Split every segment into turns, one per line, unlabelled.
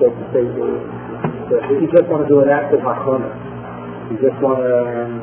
set the table. If you just want to do an act of hakona, you just want to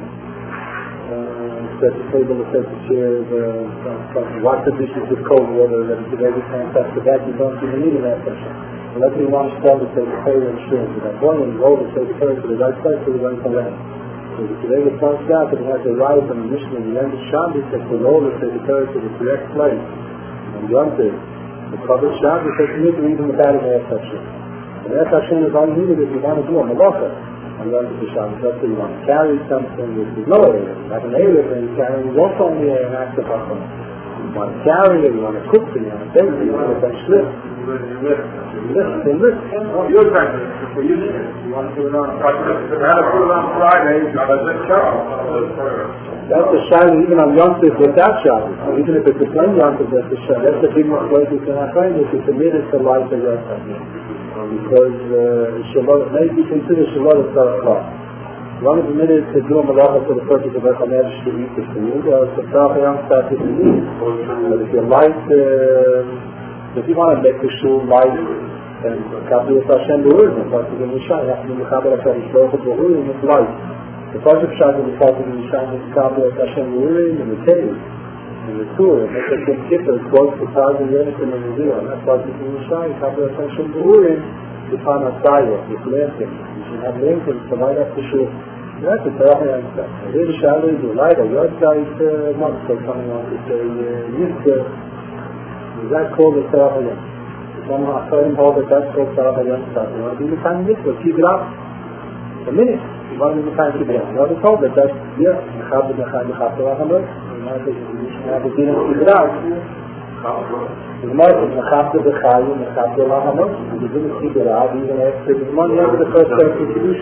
set the table, set the chairs, wash the dishes with cold water, that is every time touch the that, you don't even need an act of Hashem. Unless you want to start to say the prayer and share, so that one is over, say the prayer to the right place, to the right land. So the Kedega starts out, and it has the right and the mission, and the end of Shabbos, that the Lord will say the prayer to the correct place. And Yom Tov, the public Shabbos, says you need to read in the battle of Eretz Hashem. And Eretz Hashem is only needed if you want to do a malacha. And Yom Tov Shabbos, that's if you want to carry something, there's no area. Like an area that you're carrying is also only an act of hakon. You want to carry it, you want to cook it, you want to bake it, you want to slip.
Your time for you want to do it on Friday,
that's the Shabbos even on Yom Tov without Shabbos. Even if it's a plain Yom Tov, that's the Shabbos. That's the big mistake you can find if you committed to life of Yom Tov. Because Shabbat may be considered Shabbat of Tzarech. One is permitted to do a malacha for the purpose of Echanesh to eat the food, or to Tzarech Yom Tov to eat. But if you like if you want to make the shul light and Kabbalah Hashem B'Urim, but in Yishai, you have to be Kabbalah Hashem B'Urim with light. The first of Shai is the part of Yishai is Kabbalah Hashem B'Urim in the cave, in the tour, and that's a good kippur, it's close to 1,000 years in the Museum, and that's why in Yishai, Kabbalah Hashem B'Urim, you find a Zayah, with lanterns. You should have lanterns to light up the shul. That's a terrible answer. And really Shai is the light, or your side is not so coming on, it's a Yisra. That's called the Tzarech Hayom. Some Acharim hold that that's called Tzarech Hayom. You want to be the time of Yisra, keep it up. A minute. You want to be the time to keep it up. You want to hold that that's, yeah, you have the Tzarech Hayom. You want to keep it up. The Mark is Mechab the Chayim, Mechab the Tzarech Hayom. You didn't keep it up even after the money over the first contribution.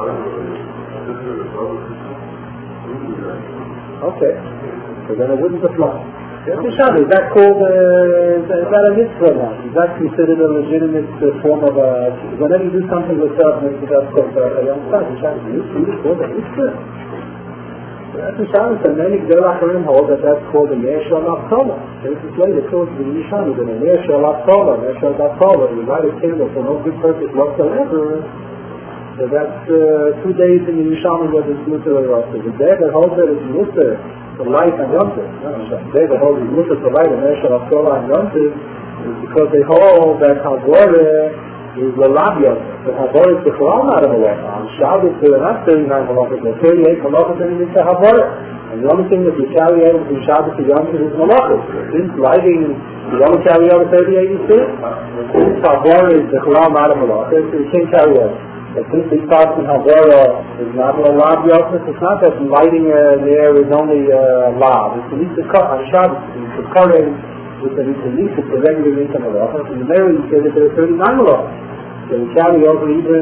Okay. So then it wouldn't apply. Is that called, is that a mitzvah now? Is that considered a legitimate form of a, whenever you do something with self-mitzvah, that's called a young son. You call that mitzvah. That's the Shabbos, and many Gdei Acharim hold that that's called a Ner Shel Haftorah. This is later called the Yishani, the Ner Shel Haftorah, Ner Shel Haftorah. You light a candle for no good purpose whatsoever. So that's 2 days in the Yishani where there's Mutter or Rasa. The day that holds that is Mutter for light and Yom Tov. The day that holds is Mutter for light and Ner Shel Haftorah and Yom Tov is because they hold that Havora is Lalabiyot. The Havora is the Quran out of the way. On Shabbos, there are not 39 malachas, there are 38 malachas and it's a Havora. And the only thing that you carry out from Shabbos to Yom Tov is malachas. Since lighting, you don't carry out 38 you see? Since Havora is the Quran out of malachas, so you can't carry out. But since the thought in Havora is not a lab yosef, it's not that lighting there is only lab. It's at least a cut on Shabbos. It's a cutting with at least it's a regular income of malachas. And there you say that there are 39 malachas. So you carry over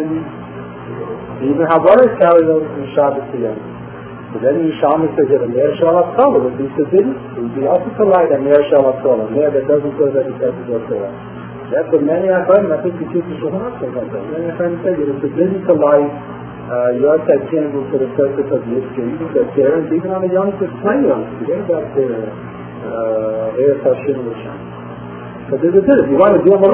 even Havora is carried over from Shabbos to Yom. So then Yishami says that a Ner Shel Haftorah would be forbidden. It would be also to light a Ner Shel Haftorah, a Ner that doesn't go that it doesn't go to us. That's what many Acharim, I think the teach the Shulchan Aruch like that. Many Acharim say that it's forbidden to light your type candle for the purpose of Yisra. You can get there, and even on a young Tov, plain young Tov, forget about the Eretz Hashem L'Sham. But there's a difference. If you want to do a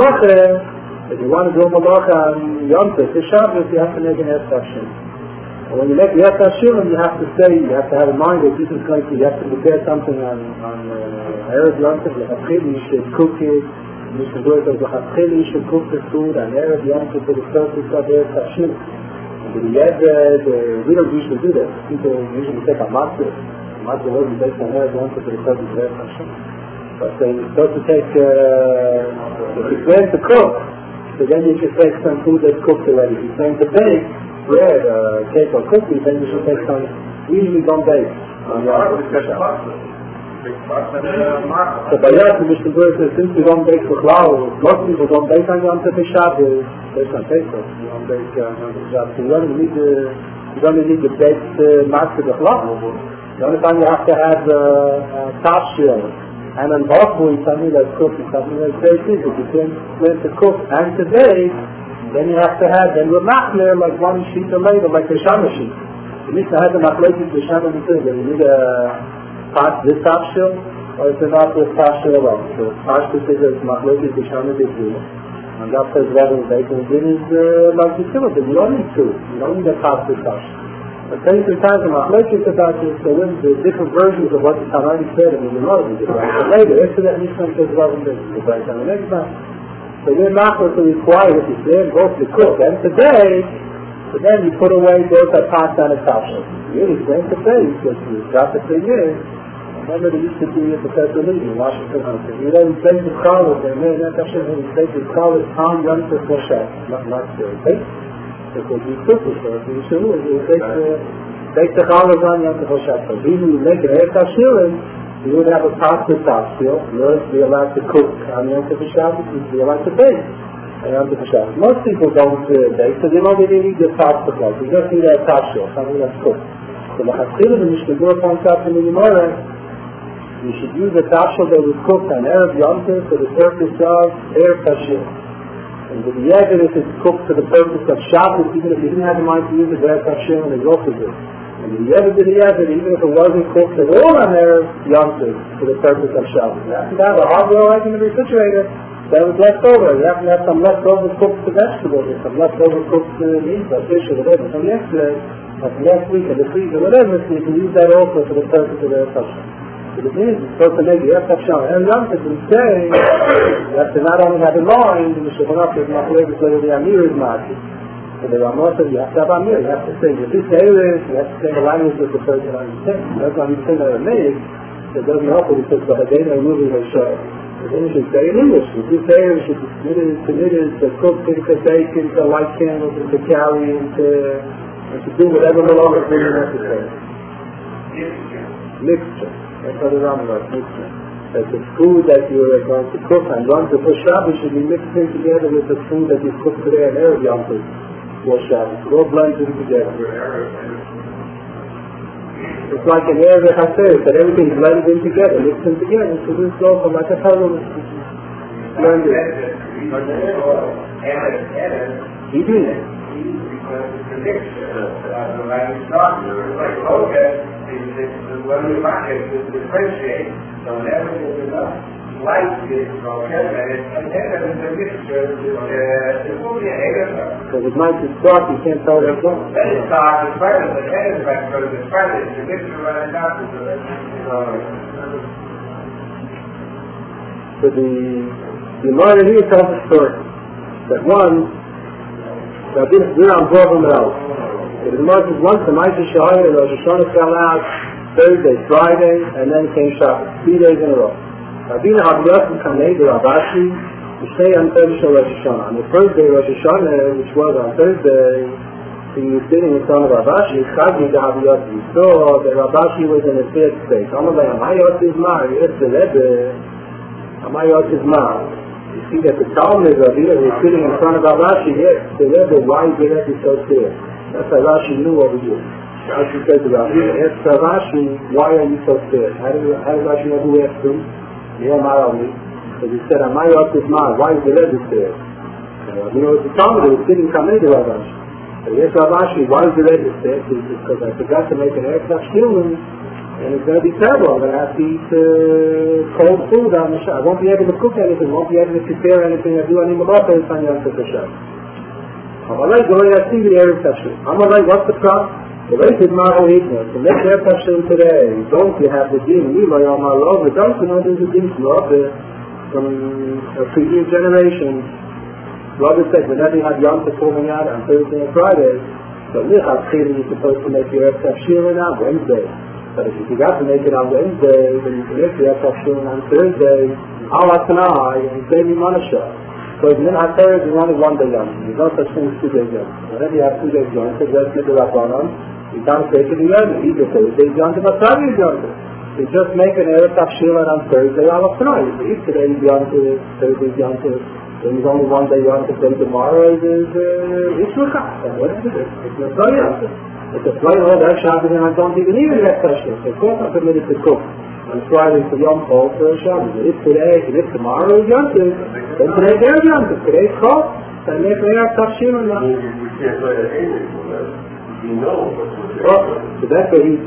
malacha on Yom Tov, the Shabbos, you have to make an Eretz Hashem. And when you make the Eretz Hashem, you have to say, you have to have in mind that this is going to, you have to prepare something on Eretz Yom Tov, you should cook it. You should do it as a Hatchili, you should cook the food, and Erev Yom Tov for the purpose of Eretz Hashem. We don't usually do that. People usually take a matzah. A matzah will be based on Erev Yom Tov for the purpose of Eretz Hashem. But you're supposed to take, if you plan to cook, so then you should take some food that's cooked already. If you plan to bake bread, cake or cookies, then you should take some, we usually don't bake. So by that, Mr. Burr says, since we don't bake for flour, most people don't bake on Yom Tov Shabbos, based on paper. You don't bake on Yom Tov Shabbos. So you only need the baked matzah of flour. The only time you have to have top shell and then hopefully something that's cooked and something that's baked is if you plan to cook and to bake, then you have to have, then we're machmer like one sheet of labor, like the Shama sheet. You need to have the machlokes the Shama sheet, you need this top shell, or is it not this top shell alone? So Pashto says it's machlokes the Shama sheet. And God says, rather than bacon, it is like you kill it, but you don't need to. You don't need a top to touch. But many times in Machlekes about this, there is the different versions of what the Tanakh said in the Gemara. But later, after that, Mishnah says, well, this is the right time. The next time. So we're not going to require if it's there, both to cook. And today, but then you put away those that pass on a top shop. Really, then today, because the thing is, remember they used to do it at the Federal League in Washington. You know, we take the college, and then that's actually when we take the college, Tom runs the full shop. Not the take. Because we cook it, so you should do it. You take the college on, run the full shop. So even you make it after shilling, you would have a pot to top still. You would be allowed to cook on the end of the shop, you would be allowed to bake. Most people don't bake, so they don't really need the top to cook. You just need a top shell, something that's cooked. So the Hasidim, the Mishnah points out in the Gemara, you should use a top shell that was cooked on Erev Yom Tov for the purpose of Erev Tashil. And the Yeved, if it's cooked for the purpose of Shabbos, even if you didn't have the mind to use it, Erev Tashil, and it's also good. And the Yeved did the Yeved, even if it wasn't cooked at all on Erev Yom Tov for the purpose of Shabbos. You have to have a hard boiled egg in the refrigerator. That was left over. You have to have some leftover cooked vegetables, or some leftover cooked meat, or fish, or whatever, from yesterday, or from last week, or the freezer, or whatever, so you can use that also for the purpose of the Tashon. So the thing is, it's supposed to make the Tashon. And Yom Tov is saying, you have to not only have in mind, the Shulchan is not able to say the Amir is market. So the Ramah says, you have to have Amir, you have to say, if you say this, you have to say the language that the person understands. That's why you say that it makes, it doesn't help it, because the Hadena is moving a show. Then you should say in English. If you say it, you should be committed to cook, to bake, to light candles, to carry, and to do whatever belongs to you necessary. Mixture. That's what the Rambam is, mixture. That the food that you are going to cook and run to for Shabbos should be mixed in together with the food that you cook today and Erev Yom Tov for Shabbos. All blended together. It's like an air that I said, that everything's blended in together, mixed in together, so this goes from like a puzzle. Blended. He did.
Because it's a mixture. The language not like when we market to differentiate, so whenever there's enough light is broken, and then there's a mixture, it will be a hair.
Because it might be dark, you can't tell what's going on.
Then it's dark, it's bright, but the head is bright, because it's bright, it's a mixture running down to the
So the Gemara here tells a story that that we're on Brooklyn Road. The Gemara says once the Ma'aseh Shahaya and Rosh Hashanah fell out Thursday, Friday, and then came Shabbos, 3 days in a row. Rabbeinu Habyot Kamei the Rabashi to stay on Thursday Rosh Hashanah. On the first day Rosh Hashanah, which was on Thursday, he was sitting in front of Rabashi. Chagi the Habyot. He saw that Rabashi was in a third state. Amalei Amayot is Mar. It's the Rebbe. Amayot is Mar. You see that the Talmud of Rabbeinu was sitting in front of Rabashi. Yes, the Rebbe. Why is the Rebbe so clear? That's why Rashi knew over here. Rashi said to Rabbeinu, asked Rashi, why are you so scared? How did Rashi know who asked him? Because he said, Amayot is Mar. Why is the Rebbe scared? Rabbeinu was the Talmud who was sitting coming to Rabashi. So yes, Rabashi, why is the Rebbe scared? Because I forgot to make an aircraft human, and it's going to be terrible. I'm going to have to eat cold food on the shop. I won't be able to cook anything. I won't be able to prepare anything. I do any malacha on Yom Tov Shab. Amalei, go ahead and see the Erev Tashil. Amalei, what's the problem? The rest is not ignorant. To make Erev Tashil today, don't you have the din? Don't you know there's a din from a previous generation? Robert said, whenever you have Yom Tov coming out on Thursday and Friday, so you're supposed to make your Erev Tashil on Wednesday. But if you forgot to make it on Wednesday, then you can make your Erev Tashil on Thursday, Allah Tanai, and save me Manasha. Because Minhag Torah is only 1 day Yom. There's no such thing as 2 days Yom. Whenever you have 2 days Yom, so just make the Rabbanon, you can't take it in Yom. Either Thursday Yom, but Friday Yom. You just make an Erev Tashil on Thursday, Allah Tanai. If today is Yom, Thursday is Yom, then there's only 1 day Yom, then tomorrow is Ishmael. What is it? It's not so Yom. It's a plain old Shabbos, and I don't even need Erev Tashil. So of course I'm permitted to cook on Friday for Yom Tov for Shabbos. If today, and if tomorrow is Yom Tov, then today there's Yom Tov. Today's cold, then make Erev Tashil or not.
You can't write it English, you know.
So that's what he...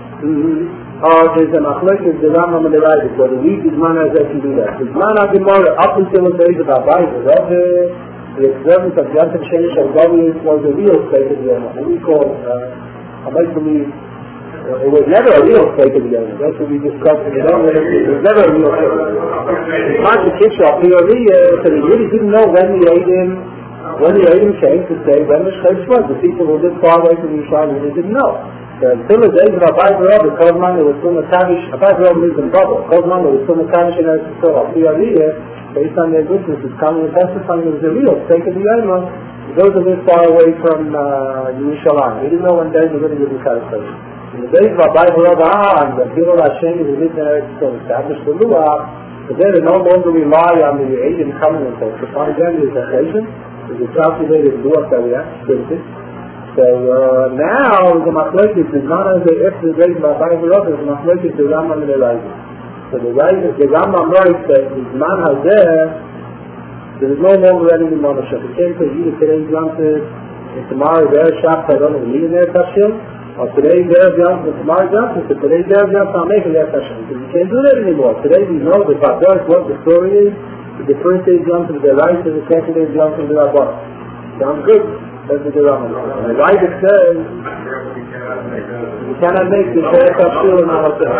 there's a machlekes, the Rambam and the Rabbis, where the week is man as they can do that. It's man as the more up until the days of our Bible. the observance of Yom Sheni Shel Gaviyus was a real state of the Yom. What we call, I might believe, it was never a real state of the Yom. That's what we discussed in the Yom. It was never a real state of the Yom. The Constitution of POV said he really didn't know when the Eidim came to say when the Shech was. The people who lived far away from Yerushalayim really didn't know. So until the days of Abai Barab, the Kozman, there was still Makavish, Abai Barab lives in Bubble. Kozman, there was still Makavish in Eretz Yisrael. POV, based on their goodness, is coming and testifying it was a real state of the Yom. Those who lived far away from Yerushalayim. He didn't know when days were going to be the Kadosh. In the days of Abai Barab, and the people of Hashem who lived in Eretz Yisrael established the Luah, but they no longer rely on the Eidim coming and saying, so upon them is occasion, is a calculated Luah that we have to do. So now the Machlokes is not as if the days of Abai Barab, the Machlokes is the Rambam and Elijah. So the Rambam writes that the man has there is no longer any Monashah. It came to you today's Yontif, and tomorrow their shop, I don't know, the there Tashil, or today's their Yontif, and tomorrow's Yontif, so today's their Yontif, I'll make it their Tashil. Because you can't do that anymore. Today we know the Father, what the story is, the first day's Yontif, the right, and the second day's Yontif, the Rabban. Sounds good. That's what the Rambam says. And the right it says, you cannot make the Sheh Tashil in our hotel.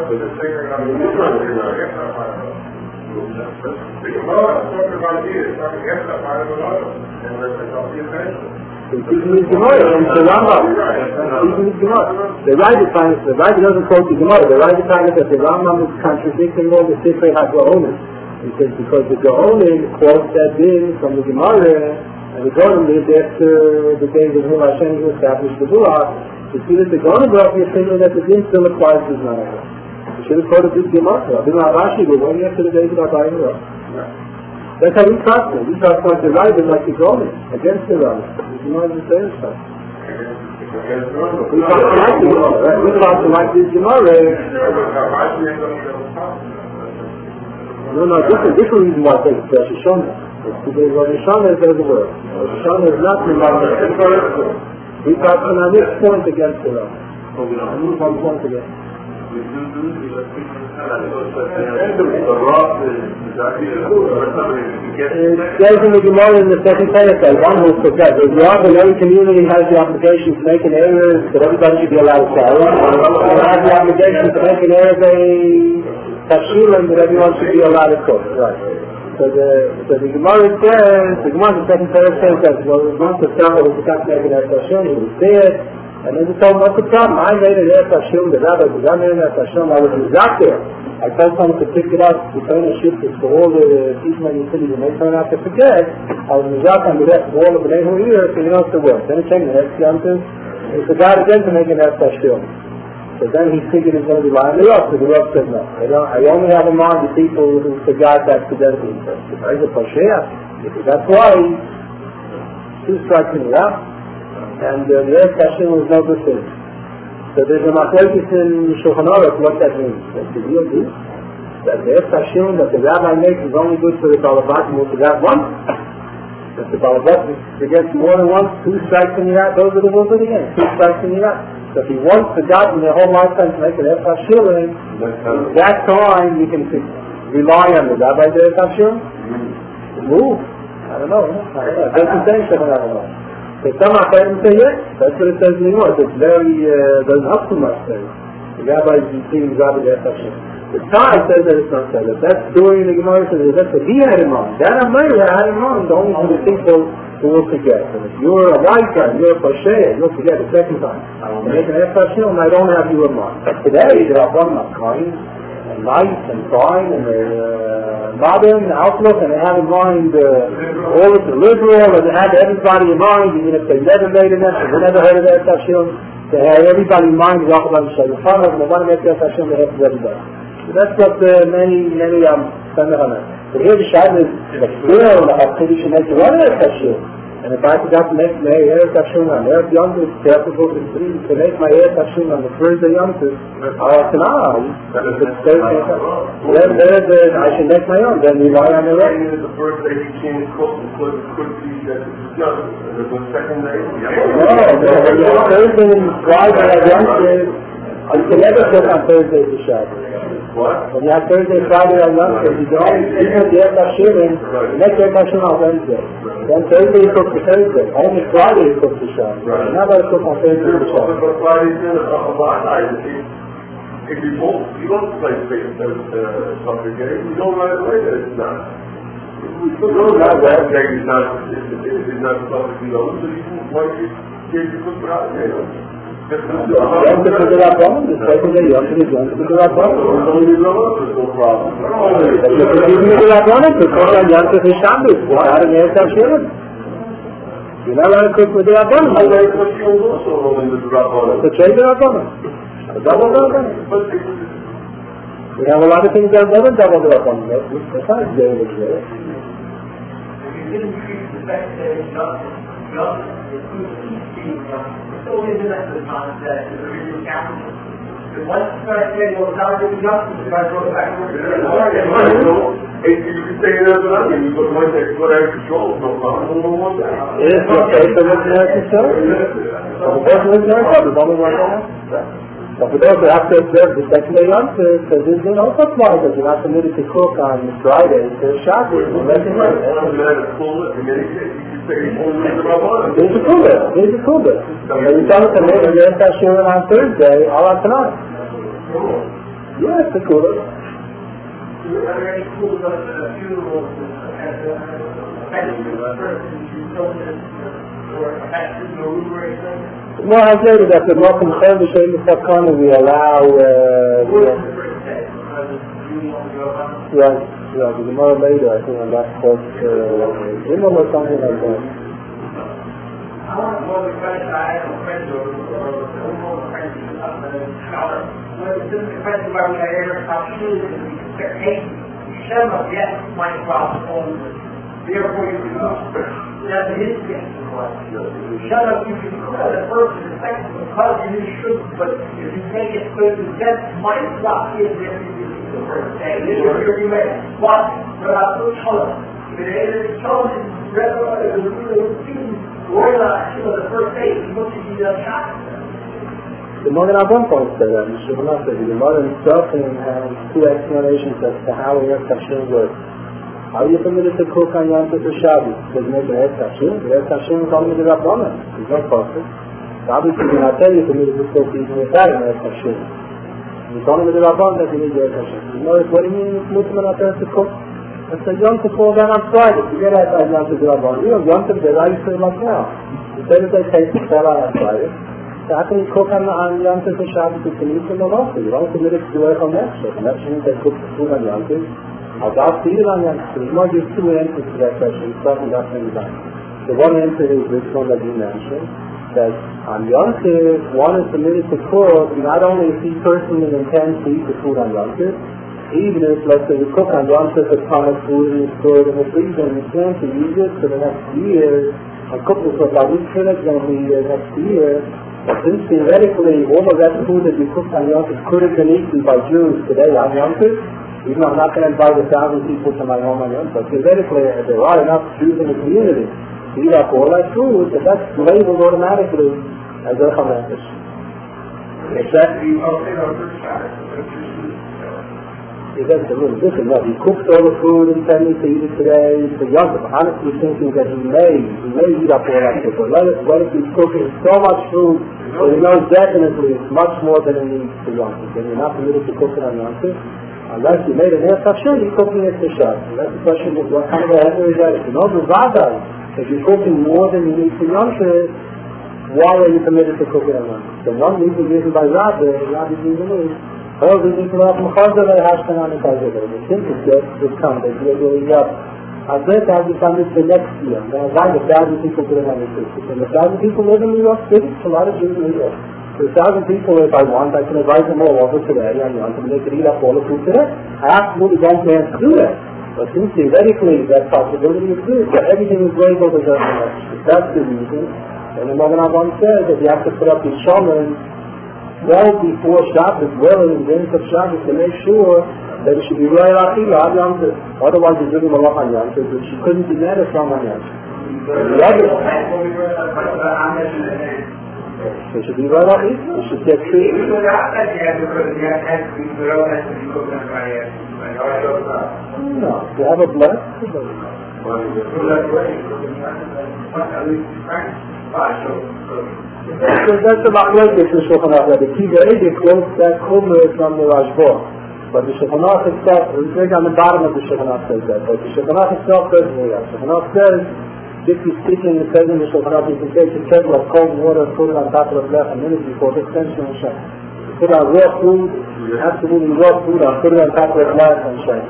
The writer doesn't quote the Gemara. The writer finds that the Rambam is contradicting all the Sifrei HaGaonim. He says because the Gaonim quotes that din from the Gemara, and the Gaonim lived after the days of whom Hashem established the Ruach. You see that the Gaonim brought the opinion that the din still applies to Israel. You should have quoted this Gemara. Rabbi Rashi was only after the days of Abai Barab. That's how we trust them. We trust like the right like the Gaonim against the right. You know what I'm saying? We trust like the Gemara. We trust like this Gemara. No, different reason why I think it's Rosh Hashanah. It's because Rosh Hashanah is the word. Rosh Hashanah is not the Gemara. We trust on this point against the right. I move one point again. It says in the Gemara in the second paragraph, one who forgets. The Rav in every community has the obligation to make an error that everybody should be allowed to carry. They have the obligation to make an error that everyone should be allowed to cook. Right. So the Gemara says, the Gemara in the second paragraph says that, well, once the Sarah was not making that Hashem, he was there. And then he told him, what's the problem? I made it Eretz Hashem, the rabbi was on Eretz Hashem, I was out there. I told someone to pick it up, to turn the shift for all the people in the city, and they turned out to forget. I was out on the rest of all of the neighborhood here, so you know it's the work. Then it came the next Yontif, and he forgot again to make it Eretz Hashem. So then he figured he's going to be lying to the Rav, so the Rav said no. I only have in mind the people who forgot accidentally. That's why, two strikes in the Rav. And the Eretz Hashem was no good thing. So there's a machlokes in Shulchan Aruch what that means. That's the real deal. That the Eretz Hashem that the rabbi makes is only good for the Balabat who will forget once. If the Balabat forgets more than once, two strikes in the rat, those are the rules of the game. Two strikes in the rat. So if he once forgot in their whole lifetime to make an Eretz Hashem, that time you can rely on the rabbi the Eretz Hashem. Move. I don't know. That's the same thing. I don't know. So some Achayim say yes, that's what it says in the Gemara. It's very, doesn't have too much there. The rabbis seeing Rabbi Eretz Hashem. The Tzai says that it's not said. That's during the Gemara says that's what he had in mind. That Amayra had in mind only for the people who will forget. And if you're a white guy, you're a Pasheya, you'll forget the second time. And make an Eretz Hashem, I don't have you in mind. But today, there are one of kind, and nice, and fine, and modern outlook, and they have in mind all of the liberal, and they have everybody in mind, even if they never made an effort, they never heard of Eretz Hashem, they have everybody in mind, they all about the Shalom Chana, and they want to make Eretz Hashem, they have to everybody. So that's what many stand on that. But here the Shad is, like, still, the Hafkidi should make the one Eretz Hashem. And if I forgot to make my Eretz Hashem on Eretz Yontif, to make my Eretz Hashem on the first day Yontif, I should make my own, then rely on the rest.
The first day he changed cook, because it could be that it's just the second day.
No, the Thursday Friday Yontif, You can never cook on Thursday to Shabbos.
What?
When you have Thursday, Friday, or Yom Tov, you can only eat the Yom Tashuvin, make Yom Tashuvin on Wednesday. Then Thursday you cook for Thursday. Only Friday you cook for Shabbos. You're not going to cook on Thursday to Shabbos.
But Friday's dinner, if you don't play something game, you don't right away that it's not. You don't know that it's not something you know, so you can why you cook it out there.
Yom Tov is a problem. The second day Yom Tov is a problem.
There's no problem.
But you can even do that one to cook on Yom Tov is Shabbos. Without an Eretz Hashem. You're not going to cook with the Rabbanon.
I like what you also know in the Rabbanon.
The trade the Rabbanon. The double Rabbanon. We have a lot of things that are double Rabbanon. That's not very good.
If you didn't treat the fact that it's not still isn't at the time that the original capital. But once you start saying, well, it's not really justice, you guys go back to
If you can say it as an onion, you put one that put out control, no problem, no one that.
It's okay for looking at the show. The person looking at the show, but for those who have to observe the second day Yom Tov, because there's also apply that you're not permitted to cook on Friday to Shabbos. There's a kubah. And you tell us to make a Yom Tashuvin on Thursday, all out tonight. Yeah, it's a kubah.
Are there any schools of the funeral as a person who told us or affected the room or anything?
No, I said that the Malcolm Khan we allow yeah, the Gemara later, I think, on that quote, Imam or something like that.
I want more friends. I have a friend or more friends of the scholar. When it's just a friend of mine, I ever talk to you, they're hating. Shut up, yes, my problem. Therefore, you can go. That's his guess. Shut up, you can go the first and the second because you should, but if you make it clear to that's my block is that you do the first day. This is where you make it. What? But I put color. If it is color, it's red, the first day, you look at the shot.
The Morgan Abban points to that. The modern Sofim has two explanations as to how Eretz Hashem works. How are you permitted to cook on Yom Tov or Shabbos? Because you make the Eretz Hashem. The Eretz Hashem is only the Rabbanon. There's no process. So obviously you're not telling you permitted to cook even without an Eretz Hashem. It's only with the Rabbanon that you need the Eretz Hashem. You know what do you mean it's Muslim not there to cook? It's a Yom Tov fall down on Friday. You get out on Yom Tov the Rabbanon. You know Yom Tov they're right for like now. The Thursday takes the fell out on Friday. So how can you cook on Yom Tov or Shabbos? You can eat them also. You're only permitted to do it on that shit. And that means they cook the food on Yom Tov. I'll see it on Yom Tov. You might give two answers to that question. It's talking about things like the one answer is this one that you mentioned, that on Yom Tov, one is permitted to cook not only if he personally intends to eat the food on Yom Tov, even if, let's say, you cook on Yom Tov a ton of food and you store it in the freezer and you plan to use it for the next year, and cook it for about a week for it, going to be next year. But since theoretically all of that food that you cooked on Yom Tov could have been eaten by Jews today on Yom Tov, even though I'm not going to invite 1,000 people to my home on Yom Tov, theoretically there are enough Jews in the community to eat up all that food, that that's labeled automatically as a chametz. Exactly. He says to him, listen, no, he cooked all the food intending to eat it today for Yom Tov, honestly thinking that he may eat up all that food. But what if he's cooking so much food that he knows definitely it's much more than he needs for Yom Tov? Then you're not permitted to cook it on Yom Tov. Unless you made an Eretz Hashem, you're cooking it for Shabbos. And that's the question of what kind of a heaven is that? If you know the Vada, if you're cooking more than you need for Yom Tov, why are you permitted to cook it on Yom Tov? So one needs to be given by Rabbi needs to leave. All the people have Mechazah, they have to know Mechazah. The thing is that they come, they do it up. I've read that we come this the next year. There are like 1,000 people to the United States. And 1,000 people live in New York City. It's a lot of Jews in New York. So 1,000 people, if I want, I can invite them all over today. I want them, they could eat up all the food today. I absolutely don't plan to do that. But since theoretically that possibility is good, so everything is labeled as a connection. That's the reason. And the Magen Avraham says that you have to put up your shomer well before Shabbos, well in the end of Shabbos, to make sure that it should be right on Yom Tov. Otherwise, it's really malach on Yom Tov, but she couldn't be mad at some on Yom Tov. They should be right off easy. They should get treated.
No, they
have a blood. So that's about like this in Shulchan Aruch. The Kiva Edi quotes that Kumra from the Rashba. But the Shulchan Aruch itself, it's right on the bottom of the Shulchan Aruch says that. But the Shulchan Aruch itself doesn't do that. Shulchan Aruch says, strictly speaking, it says in the Shulchan Aruch, you can take a kettle of cold water, put it on top of the left a minute before this tension and shine. Put on raw food, absolutely raw food, and put it on top of the glass and shine.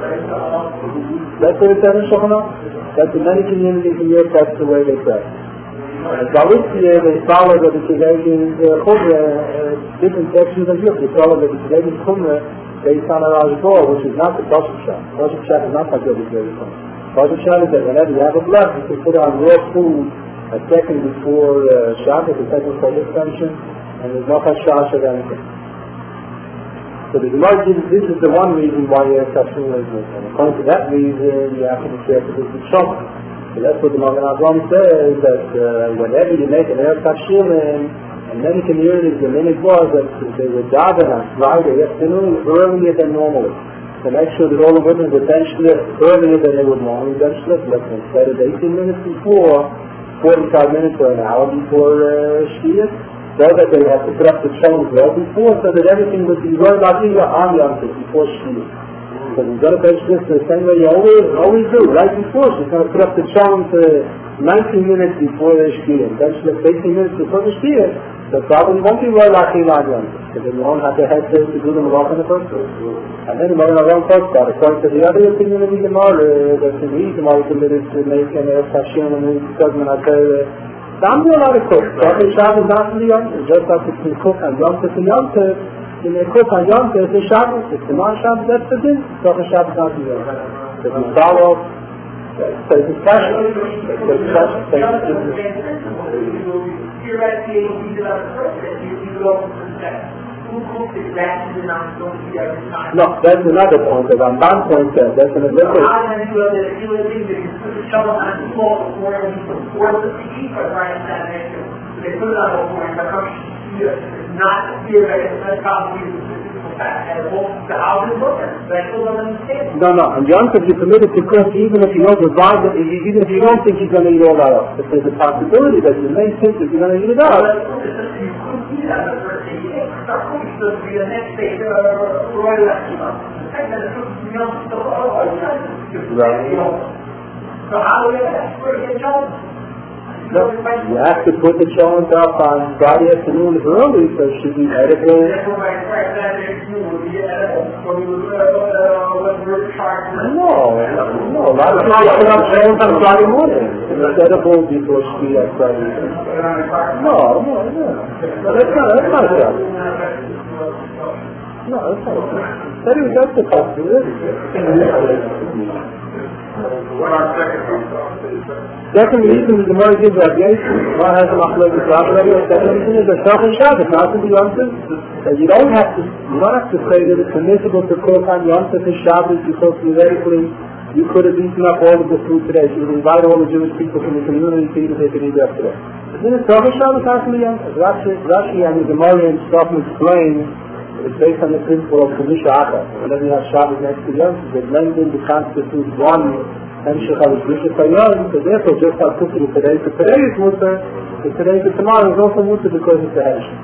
That's what it says in Shulchan Aruch. That's in many communities in Europe, that's the way they practice. Galicia, they follow the Kivagian Kumra, different sections of Europe, they follow the Kivagian Kumra based on a Rashba, which is not the Kosher Shah. Kosher Shah is not like the Kivagian Kumra. Kosher Shah is that whenever you have a blood, you can put on raw food a second before Shabbat, a second before extension, and there's no Chashash of anything. So the Gemara gives this is the one reason why you have Kashmir is Muslim. According to that reason, you have to be careful with the Shabbat. So that's what the Magen Avraham says, that whenever you make an Erev Kashmir, in many communities the minute was that they would daven on Friday afternoon earlier than normally. To make sure that all the women would bench lift earlier than they would normally bench lift. Like instead of 18 minutes before, 45 minutes or an hour before Shkia, so that they have to put up the challenge well before, so that everything would be right on Yom Tov before Shkia. So you've got to bench lift the same way you always do, right before. So you're going to put up the challenge 19 minutes before the Shkia, and bench lift 18 minutes before the Shkia. So probably won't be right like Yom Tov, because then you won't have to head to do the Malach in the first place. And then the Magen Avraham talks about, according to the other opinion of the Gemara, that the Gemara is committed to make an Erev Hashem and the Tzadman HaTorah. Some do a lot of cook. Shulchan Shabbos not in the Yom Tov. Just like it's in cook on Yom Tov and Yom Tov, in the cook on Yom Tov, it's Shabbos. It's the non-Shabbos, that's the thing. Shulchan Shabbos not in the Yom Tov. If you follow, so it's special. No, that's another point. The Ramban point says that's an addition. No, and Yom Tov you're permitted to cook even if you don't revive it, even if you don't think you're going to eat all that up. If there's a possibility that you may think that you're going to eat it up.
So how do we get
No, you have to put the challenge up on Friday afternoon early, so it should be edible. No, a lot of people put up challenge on Friday morning. It's edible before she on Friday. No, that's not a job. No, that's not a job. That's the possibility. Second reason the Gemara gives Rav Yosef, one has a machlok with Rav Yosef. Second reason is that Shulchan Shabbos, not to be Yom Tov. That you don't have to say that it's permissible to cook on Yom Tov and Shabbos because theoretically you could have eaten up all of the food today. So you would invite all the Jewish people from the community to eat if they could eat yesterday. But then it's Shulchan Shabbos not to be Yom Tov. Rashi and the Gemara and stuff explain it's based on the principle of Kedusha Achas. Whenever you have Shabbos next to Yom Tov, they blend in to constitute one Hemshech al Kedusha Hayom, so therefore just like cooking it today, so today is mutter, so today to tomorrow is also mutter because it's a Hemshech.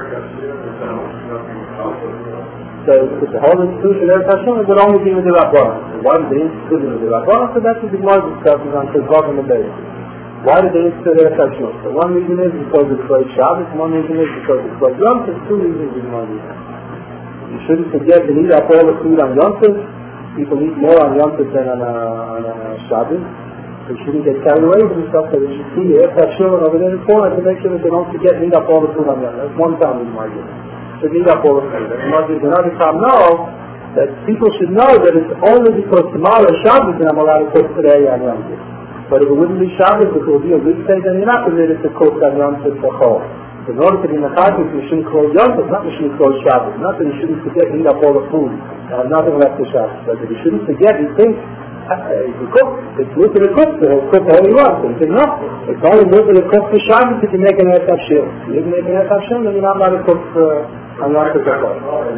So it's the whole institution of Hashem, it would only be with the Rabbanah. Why did they institute with the Rabbanah? So that's what the Gemara discusses on Shulchan and the Beis. Why did they institute the Hashem? So one reason is because it's like Shabbos, one reason is because it's like Yom Tov, two reasons the Gemara discusses. You shouldn't forget to eat up all the food on Yom Tov. People eat more on Yom Tov than on Shabbos. They shouldn't get carried away with stuff, so they should see the children over there in the corner to make sure that they don't forget to eat up all the food on Yom Tov. That's one time in my view. Should eat up all the food. And another time know that people should know that it's only because tomorrow is Shabbos and I'm allowed to cook today on Yom Tov. But if it wouldn't be Shabbos, if it would be a weekday, then you're not permitted to cook on Yom Tov for Chol. In order to be Mechadis, you shouldn't close Yom Tov, not that you shouldn't close Shabbos. Not that you shouldn't forget to eat up all the food. Nothing left to Shabbos. But if you shouldn't forget, you think You cook. It's mutter to cook. So cook all you want. They say no. It's only mutter to cook for Shabbos if you make an eretz hashil. If you didn't make an eretz hashil, then you're not allowed to cook on Yom Kippur.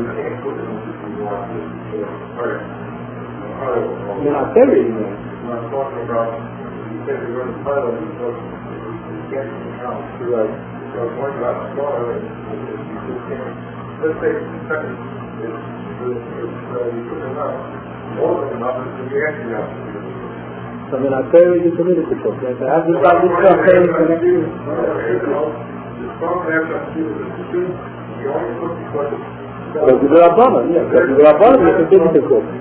You're not very easy.
I'm talking about, you said you're going to pilot because you can't count.
Right.
So I'm talking about slaughter, let's say the second is you put them out. More than enough is to be actually out.
So then I say you're committed to cook. If I have this stuff,
The strong after I see the two, you only cook because it's
but the Rabbanan, yeah. But the Rabbanan is committed to cook.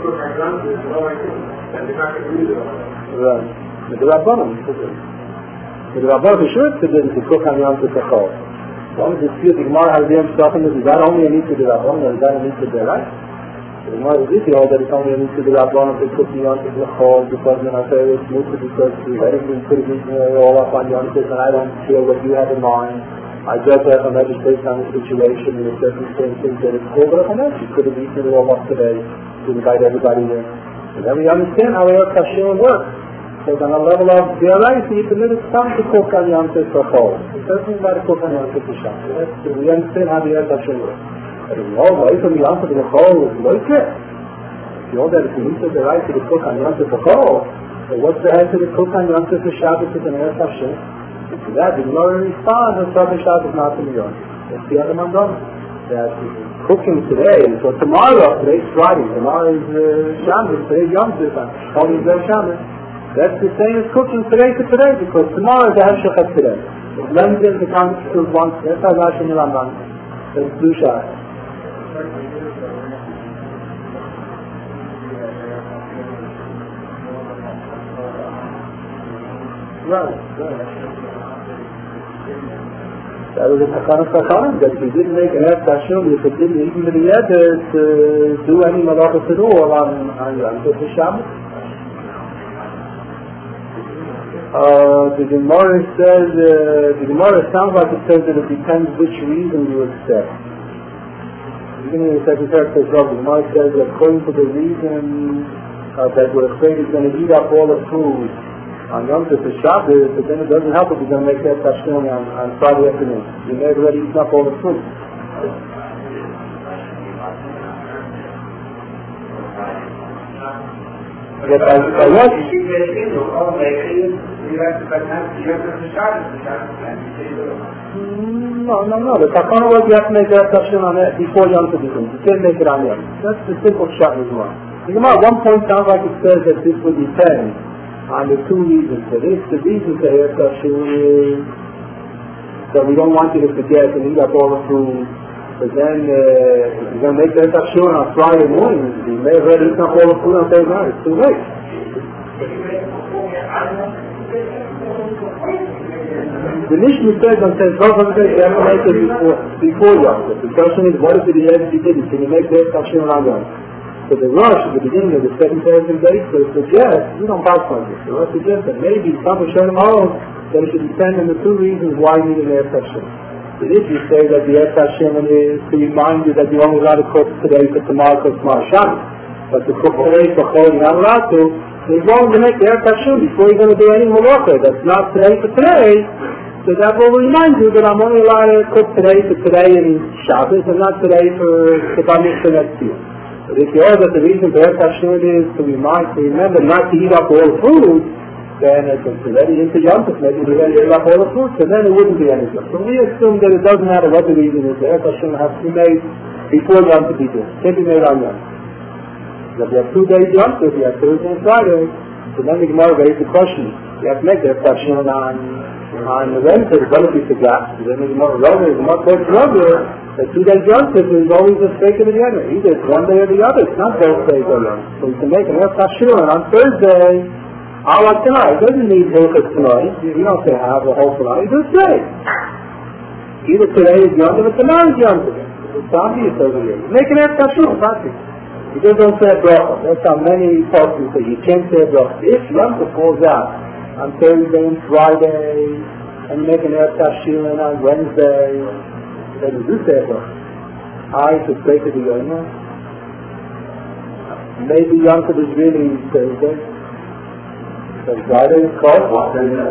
Right. But the Rabbanan is committed. But the Rabbanan is sure it's committed to cook on Yom Kippur. So I'm dispute the Gemara has the instruction is that only a need to the Rabbanan or is that a need to the right? The Gemara is easy all that it's only a need to the Rabbanan to cook Yom Kippur because when I say it's moved because we had it been putting it all up on Yom Kippur and I don't feel what you have in mind. I judge that on that based on the situation and the circumstances that it's cool, but I'm you could have eaten it all up today to invite everybody in. And then we understand how Eretz Hashil works. So on a level of the alliance, you committed time to cook on Yom Kippur. It doesn't matter to cook on Yom Kippur Shabbos. We understand how the Eretz Hashil works. But if you all right from Yom Kippur is like it. If you all that if you need to the right to the cook on Yom Kippur, so what's the head to the cook on Yom Kippur Shabbos with an Eretz Hashil? To that, the Gemara responds that Shabbos is not in Yom. That's the other mandam. That cooking today, so tomorrow, today's Friday, tomorrow is Shabbos, today's Yom Kippur, only is Shabbos. That's the same as cooking today to today, because tomorrow is the Hashachat today. It blends in the context of once. That's how Rashi and Ramban. That's Dusha. Right. That was a Takana Takana, that he didn't make an Eretz Hashil, if it didn't even be able to do any malachas at all on Yom Kippur Shabbos. The Gemara says, the Gemara sounds like it says that it depends which reason you accept. Beginning of the second paragraph, the Gemara says that according to the reason that we're afraid he's going to eat up all the food on Yom Kippur Shabbos, but then it doesn't help if he's going to make that Tashkil on Friday afternoon. He may have already eaten up all the food. Yes, I what? No. The Takana was you have to make that Tashkil on it before Yom Kippur. You can't make it on Yom. That's the simple Shabbos one. The Gemara at one point sounds like it says that this would depend on the two reasons for this. The reason for Eretz Hashil is that we don't want you to forget and eat up all the food. But then, if you're going to make Eretz Hashil on Friday morning, you may have already eaten up all the food on Thursday night. It's too late. The Mishnah says on says, you have to make it before Yom Kippur. The question is, what if he didn't? Can you make Eretz Hashil on Yom Kippur? So the Rosh at the beginning of the second paragraph suggests, we don't pass on this. The Rosh suggests that maybe some will show them all that it should depend on the two reasons why you need an Eretz Hashil. It is you say that the Eretz Hashil is to remind you that you only allowed to cook today for tomorrow because tomorrow Shabbos. But to cook today for Chol you're not allowed to. So you're going to make the Eretz Hashil before you're going to do any malacha. That's not today for today. So that will remind you that I'm only allowed to cook today for today and Shabbos and not today for Bar Mitzvah next year. But if you know that the reason for Eretz Hashil is to remember not to eat up all the food, then it's already into Yom Kippur, maybe you're going to eat up all the food, so then it wouldn't be anything. So we assume that it doesn't matter what the reason is. The Eretz Hashil has to be made before Yom Kippur. It can't be made on Yom Kippur. If you have 2 days Yom Kippur, you have Thursday and Friday, so then the Gemara raises the question. You have to make the Eretz Hashil on Wednesday, it's going to be forgot. Then the Gemara goes longer. The 2 days Yom Kippur is always a stake of the other. Either it's one day or the other. It's not both days alone. So you can make an Eretz Hashil on Thursday, like tonight. It doesn't need Hilchos tonight. You don't say have a whole tonight. You just say. Either today is Yom Kippur or tomorrow is Yom Kippur. It's obvious over here. Make an Eretz Hashil, practice. You just don't say a bracha. That's how many persons say you can't say a bracha. If Yom Kippur falls out on Thursday and Friday, and you make an Eretz Hashil on Wednesday, then you do say it. I should say to the Yoyna. maybe Yom Tov is really Thursday. So Friday is called. So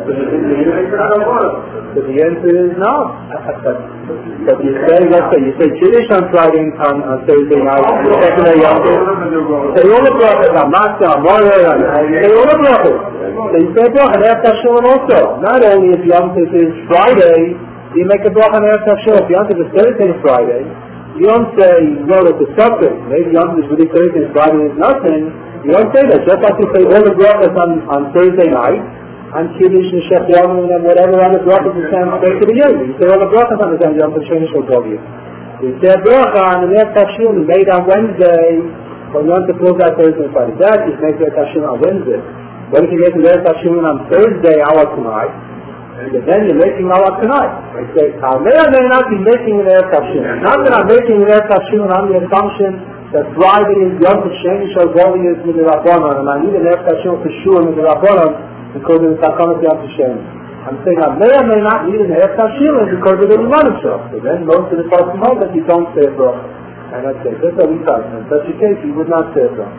the answer is no. But you say, let's say, you say Kiddush on Friday on Thursday night, and the second day Yom Tov. Say all the brachas, Amasa, Amora, you say all the brachas. So you say a bracha and Erev Tavshilin also. Not only if Yom Tov is Friday, you make a bracha and Erev Tavshilin. If Yom Tov is Thursday and Friday, you don't say, no, it's a subject. Maybe Yom Tov is really Thursday and Friday is nothing. You don't say that. Just like you say all the brachas on Thursday night, on Kiddush and Shech Yom and whatever other brachas you can say to the Yom. You say all the brachas on the time Yom Tov Sheni Shel Tovia. You say a bracha on the Erev Tavshilin made on Wednesday, when Yom Tov closes out Thursday and Friday. That is make the Erev Tavshilin on Wednesday. What if you make the Erev Tavshilin on Thursday, our tonight? And then you're making Malak tonight. I say, I may or may not be making an Erev Tavshilin. Not that I'm making an Erev Tavshilin on the assumption that Friday is Yom Tov Sheni Shel Tovia is Midirabbanan, and I need an Erev Tavshilin for sure Midirabbanan because of the Takanot Yom Tov Sheni. I'm saying I may or may not need an Erev Tavshilin because of the Imanim Shel. So then most of the folks know that you don't say a bracha. And that's it. That's what we thought. In such a case, you would not say a bracha.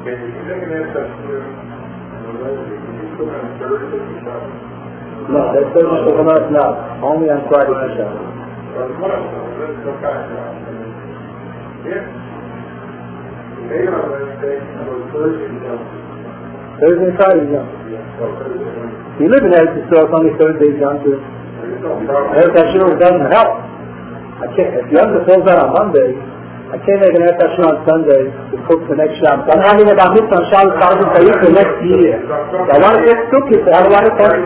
No, that's not. Only on Friday for Shabbat. Thursday and Friday, yeah. You live in Eretz Yisrael, it's only Thursday, Yom Tov. Eretz Yisrael doesn't help. I can't. If Yom Tov falls out on Monday, I can't make an Eretz Yisrael on Sunday to cook the next Shabbat. I'm having about this on Shabbat for next year. So I want to get cookies. I don't want to cook.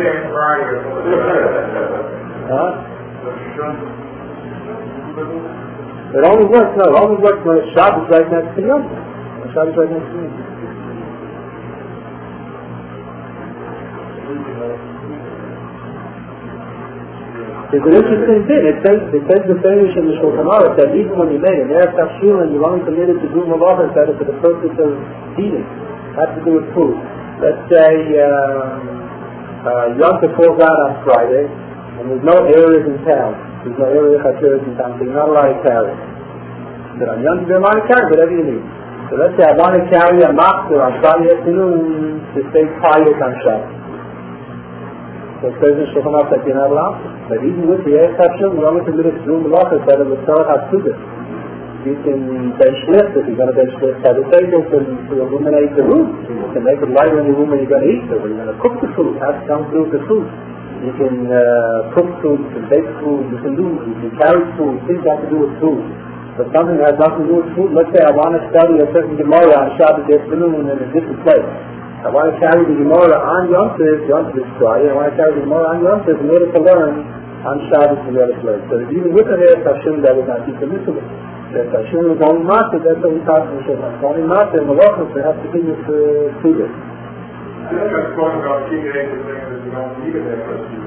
It only works. No, it only works when Shabbat is right next to Yom Tov. Shabbat is right next to Yom Tov. It's an interesting thing. It says the Farish in the Shulchan Aruch that even when you made an Erev Tavshilin, you're only permitted to do malachas that are for the purpose of eating. Has to do with food. Let's say Yom Tov falls out on Friday, and there's no areas in town. There's no area chateres in town, so you're not allowed to carry. But on Yom Tov, you're allowed to carry whatever you need. So let's say I want to carry a matzah on Friday afternoon to stay quiet on Shabbat. So it says in Shulchan Aruch that you're not allowed. But even with the Erev Tavshilin, you're only permitted to do malachas that are the Tzorach HaSudah. You can bench lift if you're going to bench lift at a table to illuminate the room. You can make it lighter in the room when you're going to eat it. When you're going to cook the food, it has to come through the food. You can cook food, you can bake food, you can carry food, things have to do with food. But something that has nothing to do with food, let's say I want to study a certain Gemara on Shabbat afternoon in a different place. I want to carry the Gemara on Yom Tov, Yom Tov is Friday, I want to carry the Gemara on Yom Tov in order to learn on Shabbat in the other place. So even with an Erev Tavshilin, that would not be permissible. Erev Tavshilin is only matzah, that's what we talk about. It's only matzah, and malachas, they have to give us food.
I'm just talking about king and eggs that you don't need an Erev Tavshilin.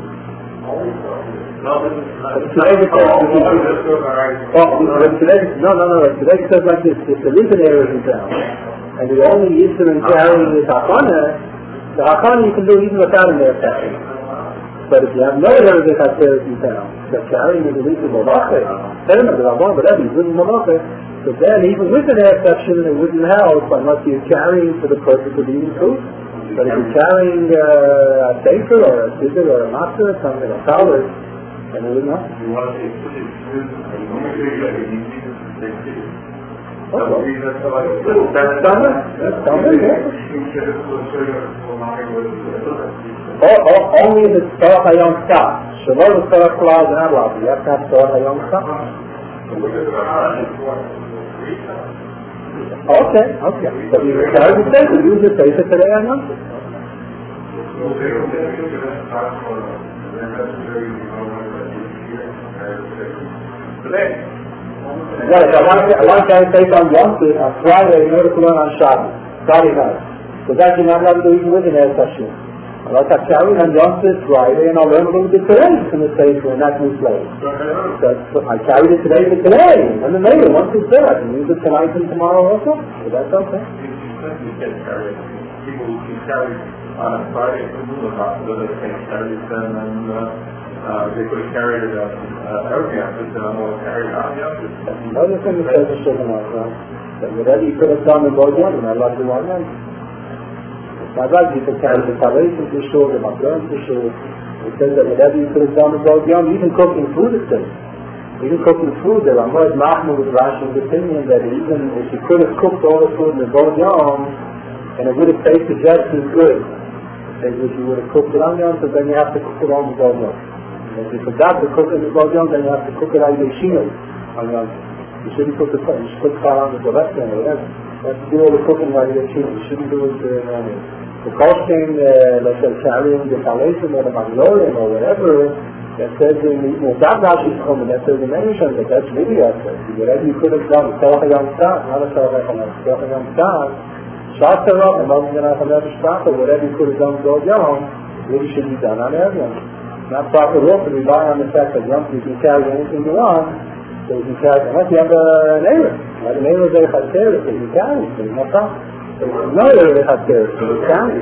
Today it says like this, if there is an area in town, and the only issue in carrying is hakana, the hakana you can do even without an Erev Tavshilin. But if you have no area that chateres in town, the carrying is at least a malachas, whatever, you wouldn't malachas, so then even with an Erev Tavshilin it wouldn't help unless you're carrying for the purpose of eating food. But if you're carrying a sefer or a siddur or a matzah or something, a salad, then it would not.
You want to say food is
That's summer, only if it's Tzorach HaYom Stop. Shalom is Tzorach Klal, they're not allowed. You have to have Tzorach HaYom Stop. Okay. But you carry the sefer, use the sefer today on Yom Tov. Right, I want to carry the sefer on Yom Tov on Friday in order to learn on Shabbat, Friday night. Because that's you're not allowed to do even with an Erev Tavshilin. I'll carry it on Yom Tov Friday and I'll learn a little bit today from the sefer and not move late. So I carried it today for today, and then later, once it's there, I can use it tonight and tomorrow also. So that's okay.
You can carry it. People who can carry on a Friday for the hospital, they can carry it then, and they could have carried it every after, so I'm going to carry it on the other.
Another thing that says the Shulchan Aruch, So whatever you could have done in both Yom, I love the one Yom. You can carry the salvation to shore, the Magron to shore. It says that whatever you could have done in both Yom, even cooking food it says. Even cooking food, there are more Mahmoud with Rashi's opinion that even if you could have cooked all the food in the both Yom, and it would have tasted just as good as if you would have cooked it on Yom, so then you have to cook it on the both Yom. And if you forgot to cook it in the both Yom, then you have to cook it on the Yeshino on Yom. You shouldn't cook it, you should cook it on the Gillespie or whatever. You have to do all the cooking while you're Yeshino. You shouldn't do it the costing, let's say, carrying the Salvation or the Magnolia or whatever, that says in the Rashi is coming, that says in English, that that's really outside. Whatever you could have done, Tzorach Yom Tzad, not a Tzorach Yom Tzad, Shasarov, and not even a Chamev Shpach, or whatever you could have done Dov Yom, really should be done on Erev Yom. Not proper rule to rely on the fact that Yom you can carry anything you want, so you can carry, unless you have an Erev. Like an Erev they have carry, so you carry, so you have problem. So no Erev they have carry, so you carry.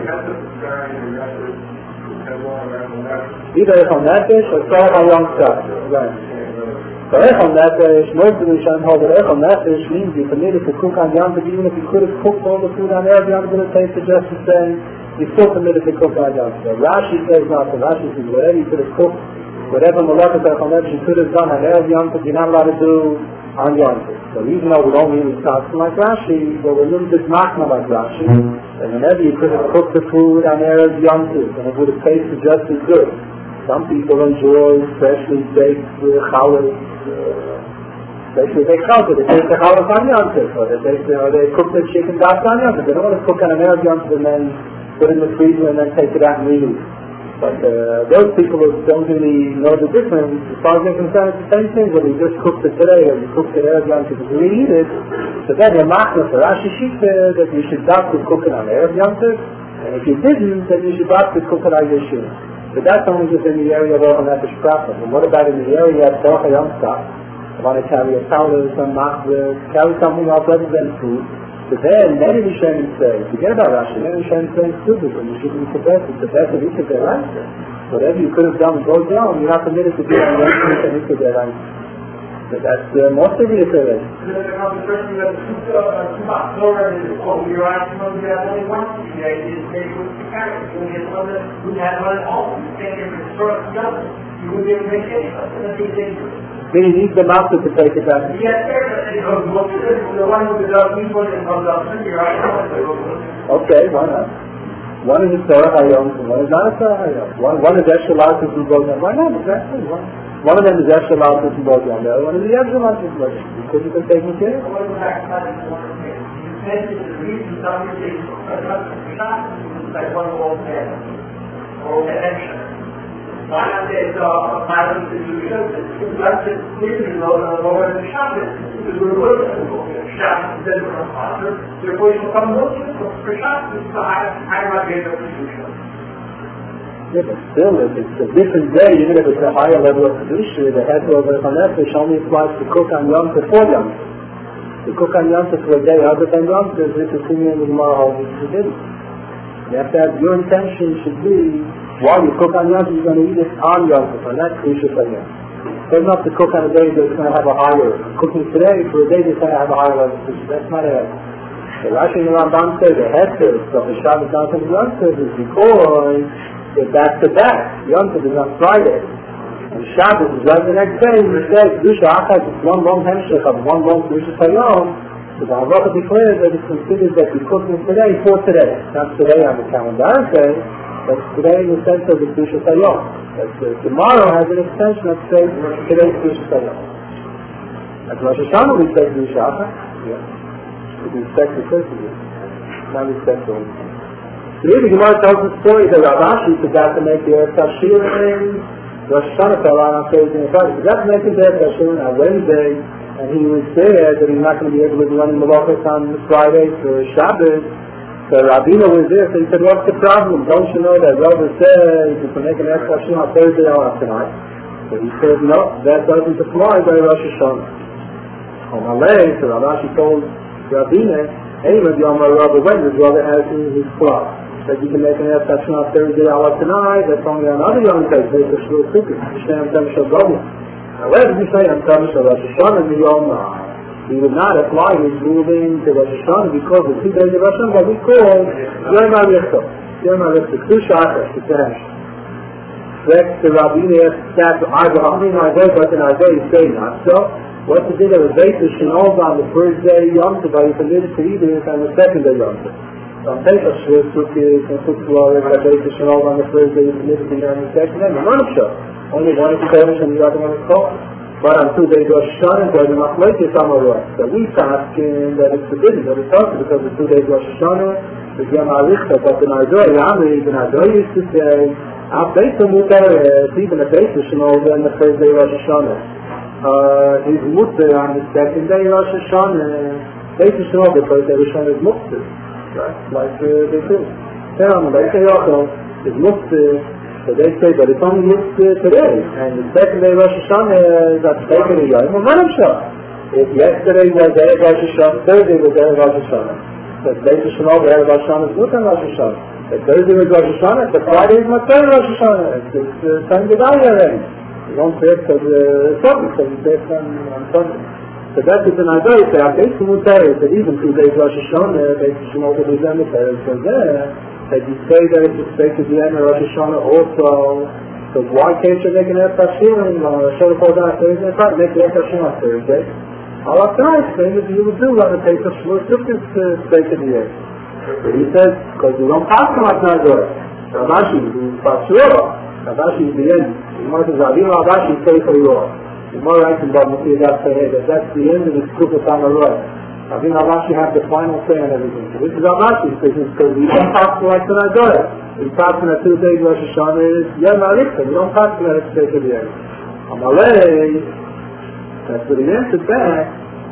Either on Nefesh or Tzorach Yom Tzad. Right. So on Nefesh, most of the Rishonim hold that on Nefesh means you're permitted to cook on Yom Tov, even if you could have cooked all the food on Erev Yom Tov, taste it just the same, you're still permitted to cook on Yom Tov. Rashi says not, so Rashi says whatever you could have cooked, whatever Malakas on Nefesh you could have done on Erev Yom Tov, you're not allowed to do on Yom Tov. So even though we don't really talk like Rashi, but we're a little bit machma like Rashi, and whenever you could have cooked the food on Erev Yom Tov, and it would have tasted just as good. Some people enjoy freshly baked challah, especially baked challah. They take the challah on Yom Tov, or they cook the chicken dust on Yom Tov. They don't want to cook on an Erev Yom Tov and then put it in the freezer and then take it out and reuse. But those people who don't really know the difference, as far as they're concerned, it's the same thing. Whether you just cooked it today or you cooked it Erev Yom Tov to reheat it, so then you're machna for Rashi said that you should not cook it on Erev Yom Tov, and if you didn't, then you should not cook it on Yeshua. But that's only just in the area of Orchel Nefesh proper. And what about in the area of Tzorach Yom Tzad? I want to carry a towel, some machzor, carry something else other than food. So then, many Rishonim say, forget about Rashi, many Rishonim say it's stupid, and you shouldn't be possessed. It's the best of each of their lives. Whatever you could have done goes down, you're not permitted to do it on one piece and each of their lives. So that's most of the affair. Then you need the master to take it back. Okay, why not? One is a Tzorach Hayom, and one is not a Tzorach Hayom. One is extra license in both. Why not? Exactly. One of them is extra license in both. The other one is the extra license in both. Because you can take me care.
Why not there's a violent institution that's clearly lower than the Shabbos? Because we're working on Shabbos instead of a sponsor. Therefore, you become more difficult for Shabbos. It's a higher grade of institution.
Yeah, but still, it's a different day, even if it's a higher level of fiduciary. The head of the Nefesh only applies to cook on Yom Tov for Yom Tov. To cook on Yom Tov for a day other than Yom Tov, this is similar to the Gemara holds you didn't. You have to have, your intention should be, while you cook on Yom Tov, you're going to eat it on Yom Tov, and that's crucial for Yom Tov. It's enough to cook on a day that's going to have a higher, cooking today for a day that's going to have a higher level of fiduciary. That's not a, the Rashi and the Rambam say the head of the Shabbos down to the Yom Tov is because they're back to back. Yom Tov is on Friday. And Shabbos is right the next day. We say, Kedusha Achad is one long hemshech of one long Kedusha Hayom. So the Halacha declares that it's considered that we're cooking today for today. Not today on the calendar day, but today in the sense of the Kedusha Hayom. Tomorrow has an extension of say today's Kedusha Hayom. At Rosh Hashanah we say Kedusha Achad. Yeah. With respect to Kedusha. Not respect to it. Here the Gemara tells the story that Rav Ashi forgot to make the Eretz Hashir in Rosh Hashanah fell out on Thursday and Friday. He forgot to make the Eretz Hashir on Wednesday, and he was scared that he's not going to be able to do any malachos on Friday for Shabbos. So Rabbeinu was there, so he said, what's the problem? Don't you know that Rabbi said you can make an Eretz Hashir on Thursday or tonight? So he said, no, that doesn't apply by Rosh Hashanah. On Malay, so Rav Ashi told Rabbeinu, anyway, the Yom Rabbi when his brother has his club. That you can make an Eretz Hashir on Thursday or tonight, that's only on other Yom Tov, make a shul cooking. You say, I'm telling you, However, you say, I'm telling you, Rosh Hashanah is the Yom he would not apply his ruling to Rosh Hashanah because the 2 days of Rosh Hashanah what we call Yom HaRichta. Yom HaRichta, Tu Shachar, Shitesh. Next, the Rabbini asked, Arba, but in our day, say not so. What's the thing of the Beit Shinol on the first day Yom Tov, are you permitted to eat it on the second day Yom Tov? So I'm saying, that Beit Shinol on the first day, you permitted to eat on the second day. No, not sure. Only one is Kodesh and the other one is Kodesh. But on 2 days Rosh Hashanah, there's a machlokes on the right. So we ask that it's forbidden, that it's also because the 2 days Rosh Hashanah, the Yom HaRichta, but in our day, Even our day used to say, I'll base the mutar, even a base of Shinol on the first day Rosh Hashanah. He's mutar on the second day Rosh Hashanah. Base of Shinol, the first day Rosh Hashanah is mutar. Right? Like they do. Then on the base of Yochel is mutar. So they say, but it's only today, and the second day Rosh Hashanah is at the second day Yom HaRichta. If yesterday was the Rosh Hashanah, Thursday was the Rosh Hashanah. So the Beit Shinol, the Rosh Hashanah is mutar Rosh Hashanah. If Thursday was Rosh Hashanah, the Friday is Matzah Rosh Hashanah. It's time to die already. You don't say it because it's Sunday, so you say it on Sunday. So that's it in our day. So our Beit Mutar is that even 2 days Rosh Hashanah, Beit Shinol to be done with it. So there, that you say that it's expected to be in Rosh Hashanah also. So why can't you make an Eretz Hashem or show the Kodah Thursday? Make the Eretz Hashem on Thursday. Allah Ta'ala explained that you would do on the Pesach Shavuot sake of the year. But he says, because you don't pass them like Nazar. Rabashi, you pass Shura. Rabashi is the end. The Gemara says, Avinu Rabashi say for you all. The Gemara writes in Bab Mutiyah that say that that's the end of the Skufah Samaroy. Avinu Rabashi has the final say on everything. So this is Rabashi, because you don't pass them like Nazar. You pass them at 2 days Rosh Hashanah is Yom HaRichta. You don't pass them at the sake of the year. Amalei, that's what he answered back.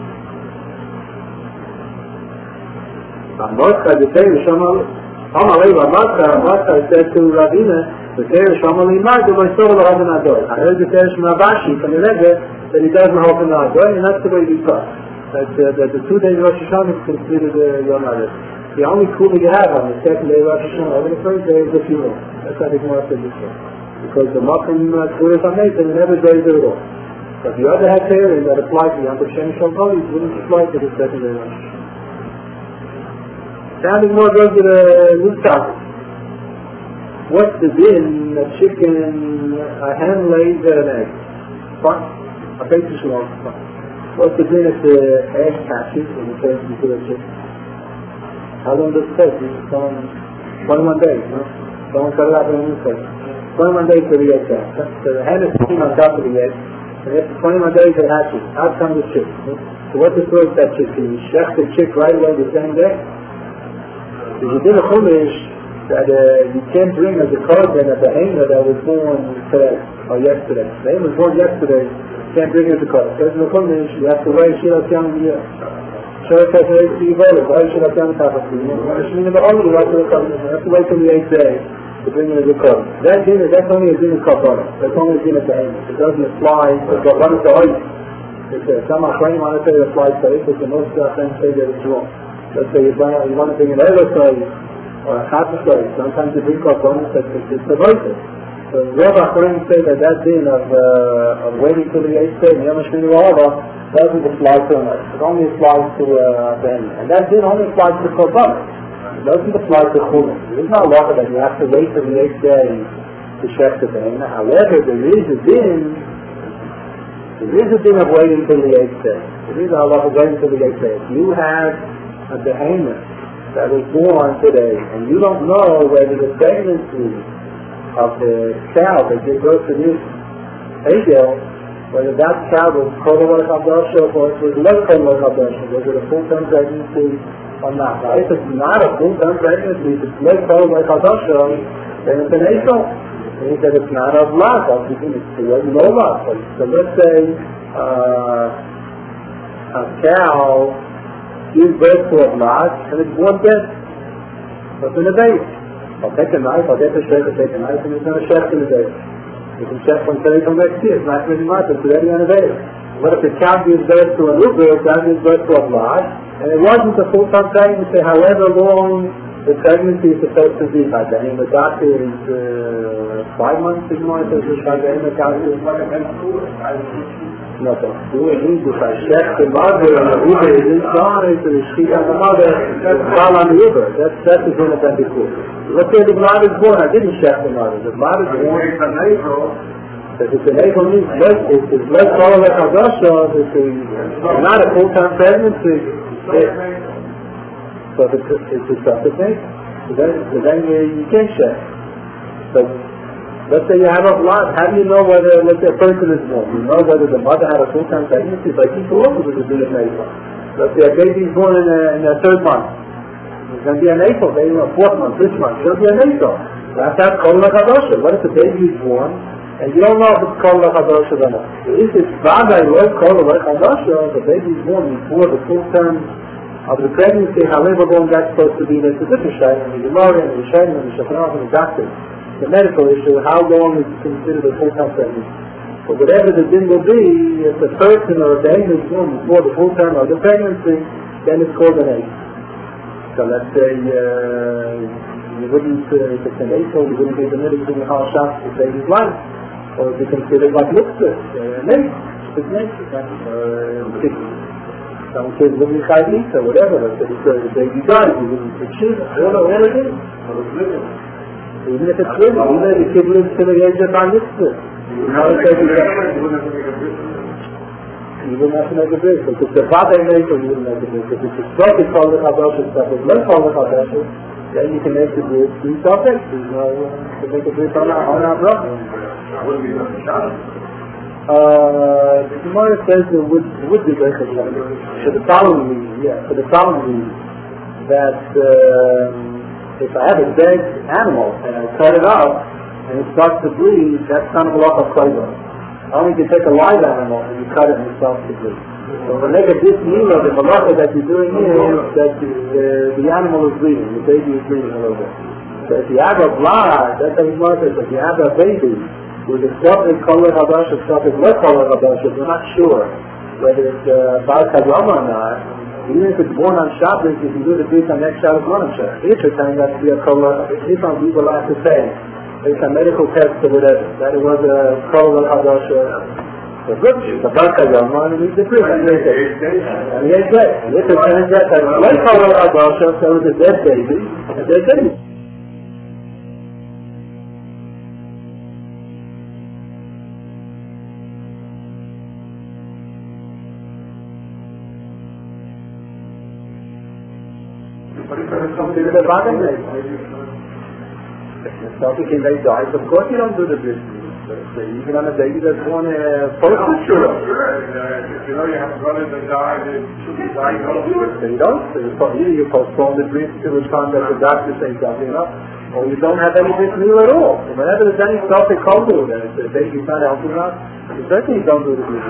Amorka, the Teir Shamal, Amalei, Amorka said to Ravina, the Teir Shamal Imad, the Maisor of Rabban Ador. I heard the Teir Shmabashi from the Rebbe that he doesn't open the Ador, and that's the way we talk. That the 2 days Rosh Hashanah is considered Yom HaRichta. The only kula you have on the second day Rosh Hashanah, over the first day is the funeral. That's how the Gemara said this way. Because the Makom Tzuras HaMeitim never days at all. But the other had Terim that applied to Yom Tov Sheni Shal Koli, wouldn't apply to the second day Rosh Hashanah. Now the Gemara goes to the new topic. What's the din a chicken, a hen lays an egg? Fine. A basis long. Fine. What's the din if the egg hatches and it turns into a chicken? How long does it take? It's 21 days, no? Someone cut it out in the second. 21 days for the egg hatch. So the hen is sitting on top of the egg, and after 21 days it hatches. Out comes the chick. So what's the story of that chick? Do you shech the chick right away the same day? Because you did a chumash that you can't bring as a korban a behemoth that was born today or yesterday. The behemoth was born yesterday, you can't bring it as a korban. Because in the chumash you have to wait Shirat Yom Yom. Shirat Yom Yom Yom, why Shirat Yom Yom Yom? You have to wait till the 8th day to bring it as a korban. That's only a din of korban. That's only a din of behemoth. It doesn't apply to one of the oils. Some Achraim want to say it applies to it, but the most Achraim say that it's wrong. Let's say you want to bring an Erev or a Chatzah, sometimes you bring korbanos that it's a voice. So Rav Achraim say that din of waiting till the 8th day, Yom HaShmini V'Hava, doesn't apply to an Erev. It only applies to behemoth. And that din only applies to korbanos. It doesn't apply to Chulin. There is no law that you have to wait till the 8th day to check the behemoth. However, there is a din of waiting till the 8th day. There is a law of waiting till the 8th day. If you have a behemoth that was born today, and you don't know whether the pregnancy of the cow that gives birth to this Hegel, whether that cow was Kolomar Chabdasha or it was less Kolomar Chabdasha, was it a full-term pregnancy or not? Now, if it's not a full-term pregnancy, if it's less Kolomar Chabdasha, then it's an Hegel. And he said it's not of lot, it's no lot. So let's say a cow gives birth to a lot, and it's born dead. What's in the base? I'll take a knife, I'll get the chef to take a knife, and it's not a chef in the base. You can chef one today from next year, it's not really much, it's already on the base. But if the cow gives birth to a new bird, that gives birth to a lot, and it wasn't a full-time pregnancy, however long the pregnancy is supposed to be. By then, the doctor is 5 months, 6 months, by then the cow is nothing. Doe het niet, dus hij zegt de mother en de Uber is niet gone, is er schiet aan de mother, fall on the Uber. That is one of them before. Let's say the blood is born, I didn't check the mother. The blood is born. If it's an April means it's less follow like Hadassah, it's not a full-time pregnancy. So it's a separate thing. So then you can't check. But let's say you have a blood, how do you know whether, let's say a person is born? You know whether the mother had a full-time pregnancy by people over with the din of April. Let's say a baby is born in the third month. It's going to be an April, maybe a fourth month, this month. It'll be an April. That's called like Hadassah. What if the baby is born and you don't know if it's called like Hadassah or not? If it's Vagai was called like Hadassah, the baby is born before the full term of the pregnancy, however long that's supposed to be, that's a different shayla, and the Gemara, and the Shayla, and the Shachanah, and the doctor. The medical issue, how long is considered a full-time pregnancy. But whatever the din will be, if the person or the baby is born before the full term of the pregnancy, then it's called an egg. So let's say you wouldn't, if it's an egg, you wouldn't be permitted to the house shop to save his life. Or if you consider it like mitzvah, an egg, it's an egg. Some kids wouldn't be chayvit or whatever, let's say the baby dies, you wouldn't achieve it, all it is. Even if it's living, even if the kid lives to the age of mitzvah. You wouldn't have to make a big. If it's a father make, you wouldn't make a big. If it's a stuff, it's called the Hadassah stuff. If it's not called the Hadassah, then you can make the big. Do something. There's no, to make a big on our brother. The Gemara says there would be great for the following reason, that if I have a dead animal and I cut it up and it starts to bleed, that's kind of a lot of flavor. Only if you take a live animal and you cut it and it starts to bleed. So when they get this meal, the malacha that you're doing here is that the animal is bleeding, the baby is bleeding a little bit. So if you have a blood, that's how it's marked, if you have a baby with a stuff is called Hadassah, stuff is less called Hadassah, we're not sure whether it's Bar Kazama or not. Even if it's born on Shabbos, you can do the brit on next Shabbos, born on Shabbos. If it's time that to be a color, if some people like to say, it's a medical test or whatever, that it was a color Hadassah. So good, the Bar Kazama, and it's the brit. And yes, right. And if it turns out that it's less color Hadassah, so it's a dead baby, a dead baby. The bottom leg. Something can they die? Of course you don't do the brit. Even on a baby that's born post-mature.
You know you have brothers that die, they should be dying.
You don't. You postpone the brit to the time that the doctor says something, or you don't have any brit meal at all. Whenever there's any stuff they call to it, the baby's not healthy enough, you certainly don't do the brit.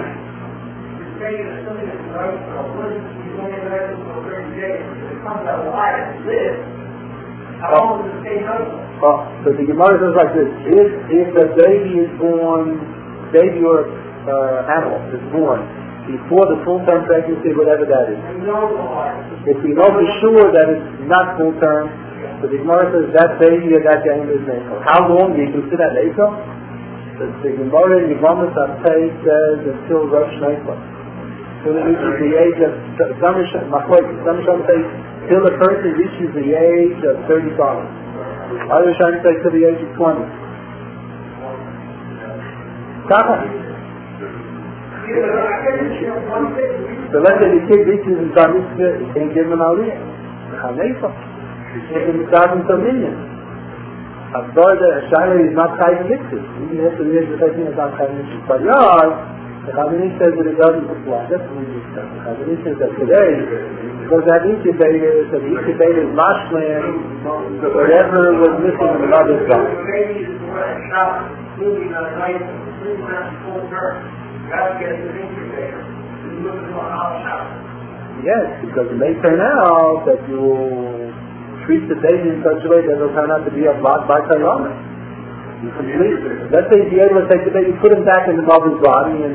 So the Gemara says like this: if the baby is born, baby or animal is born before the full-term pregnancy, whatever that is, if we know for sure that it's not full-term, so the Gemara says that baby or that game is Neiko. How long do you consider that Neiko? The Gemara in Yevamos Hatay says until Rosh Neiko. Till it reaches the age of some say till the person reaches the age of 35. Others trying to say till the age of 20. So let's say the kid reaches his bar mitzvah, you can't give him an aliyah. Chanefa. You can't give him $1,000 million. Abdor the Shire is not tied mitzvah. Even after the age of 13 is not tied mitzvah. But the Chazanish says that it doesn't apply. That's what we discussed. The Chazanish says that today, because that incubator, so the incubator is mashman, whatever was missing in the mother's body. Yes, because it may turn out that you treat the baby in such a way that it will turn out to be a blood by Tayyana. Let's say you're able to take the baby, put him back in the mother's body and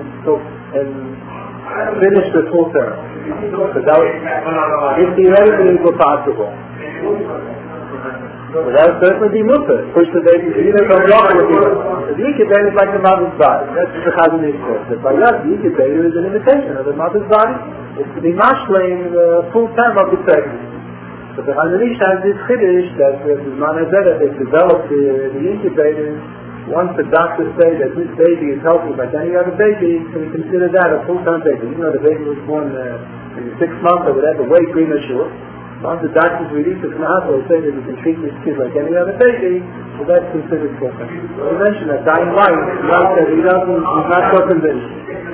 finish the full term. Because that was, if theoretically it was possible. Well, that would certainly be mutter. Push the baby either from the The incubator is like the mother's body. That's the Chazon Ish says. That by us, the incubator is an imitation of the mother's body. It's to be mashlein the full term of the pregnancy. So the Chazon Ish has this chiddush that the Manazeh, they developed the incubator. Once the doctors say that this baby is healthy like any other baby, can we consider that a full-term baby? Even though the baby was born in 6 months or whatever, way premature. Once the doctors release it from the hospital, say that we can treat this kid like any other baby, so that's considered full-term. We mentioned that dying life, he's not so convinced.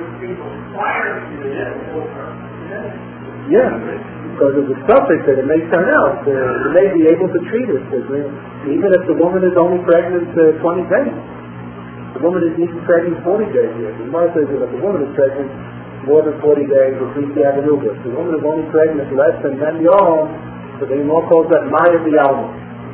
Yeah. Because of the suffix that it may turn out, they may be able to treat it. Even if the woman is only pregnant 20 days. The woman is even pregnant 40 days yet. The mother says that if the woman is pregnant more than 40 days, at least they have an uber. If the woman is only pregnant less than 10 yom, so they more calls that Maya the Alma.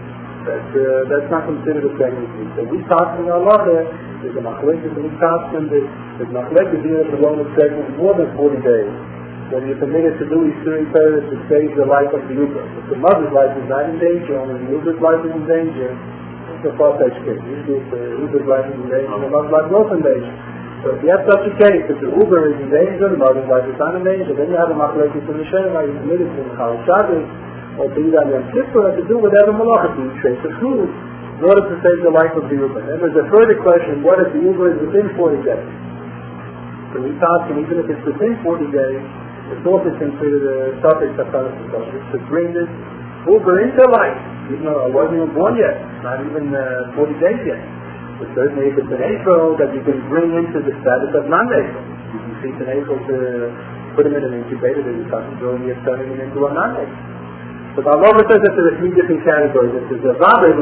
That's not considered a pregnancy. So we talk in our law there, there's a machlekes and we talk in there's machlekes here if the woman is pregnant more than 40 days. When you're permitted to do Yisuri Torah to save the life of the Uber. If the mother's life is not in danger, only the Uber's life is in danger, it's a far-fetched case. Usually if the Uber's life is in danger, the mother's life is also in danger. So if you have such a case, if the Uber is in danger, the mother's life is not in danger, then you have a machlekes in the Shem, are you permitted to Chal Shabbos, or to eat on Yom Kippur, or to do whatever malacha, to trace the food, in order to save the life of the Uber. And there's a further question, what if the Uber is within 40 days? So we talk, and even if it's within 40 days, it's also considered a suffix of to bring this Uber into life. Even though I wasn't even born yet, not even 40 days yet. But certainly if it's an April that you can bring into the status of non-April. You can see it's an April to put him in an incubator, that you're turning him into a non-April. So the Allah says that there are 3 different categories. There's a Vaber,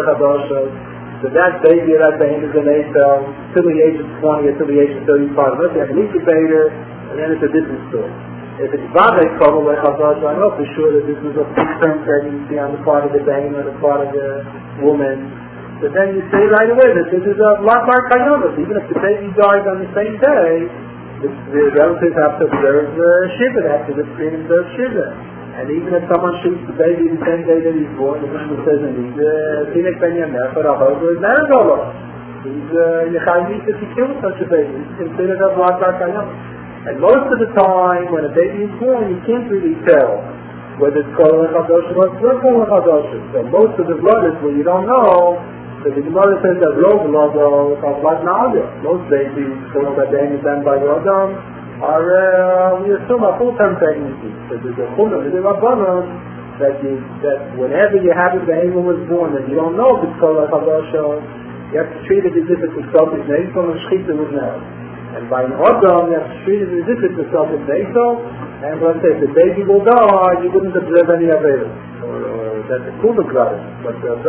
so that baby or that baby is an April till the age of 20 or till the age of 35. Let's have an incubator, and then it's a different story. If it's Vadei Kol Lechadosh, I know for sure that this was a full-term pregnancy on the part of the baby or the part of the woman. But then you say right away that this is a Latmar Kayonos. Even if the baby dies on the same day, the relatives have to observe Shiva. They have to observe Shiva. And even if someone shoots the baby the same day that he's born, the Bible says in these Tinek Ben Yamer, but Ahogo is Naragolo. He's Yechayim if he kills such a baby. He's considered a Latmar Kayonos. And most of the time, when a baby is born, you can't really tell whether it's Kol Lechadosh or it's not Kol Lechadosh. So most of the blood is where you don't know. So the Gemara says that Rov Logo called Bad Na'aga. Most babies, called that they done by Rodam, are, we assume, a full-term pregnancy. So there's a Chunam, there's a Rabbanon, that whenever you have a baby who was born, and you don't know if it's Kol Lechadosh, you have to treat it as if it's a selfish name from a Shechita with now. And by an Adam, you have to treat it as if it's a selfish nasal, and let's say if the baby will die, you wouldn't observe any of it. Or that's a Kula Grada. But that's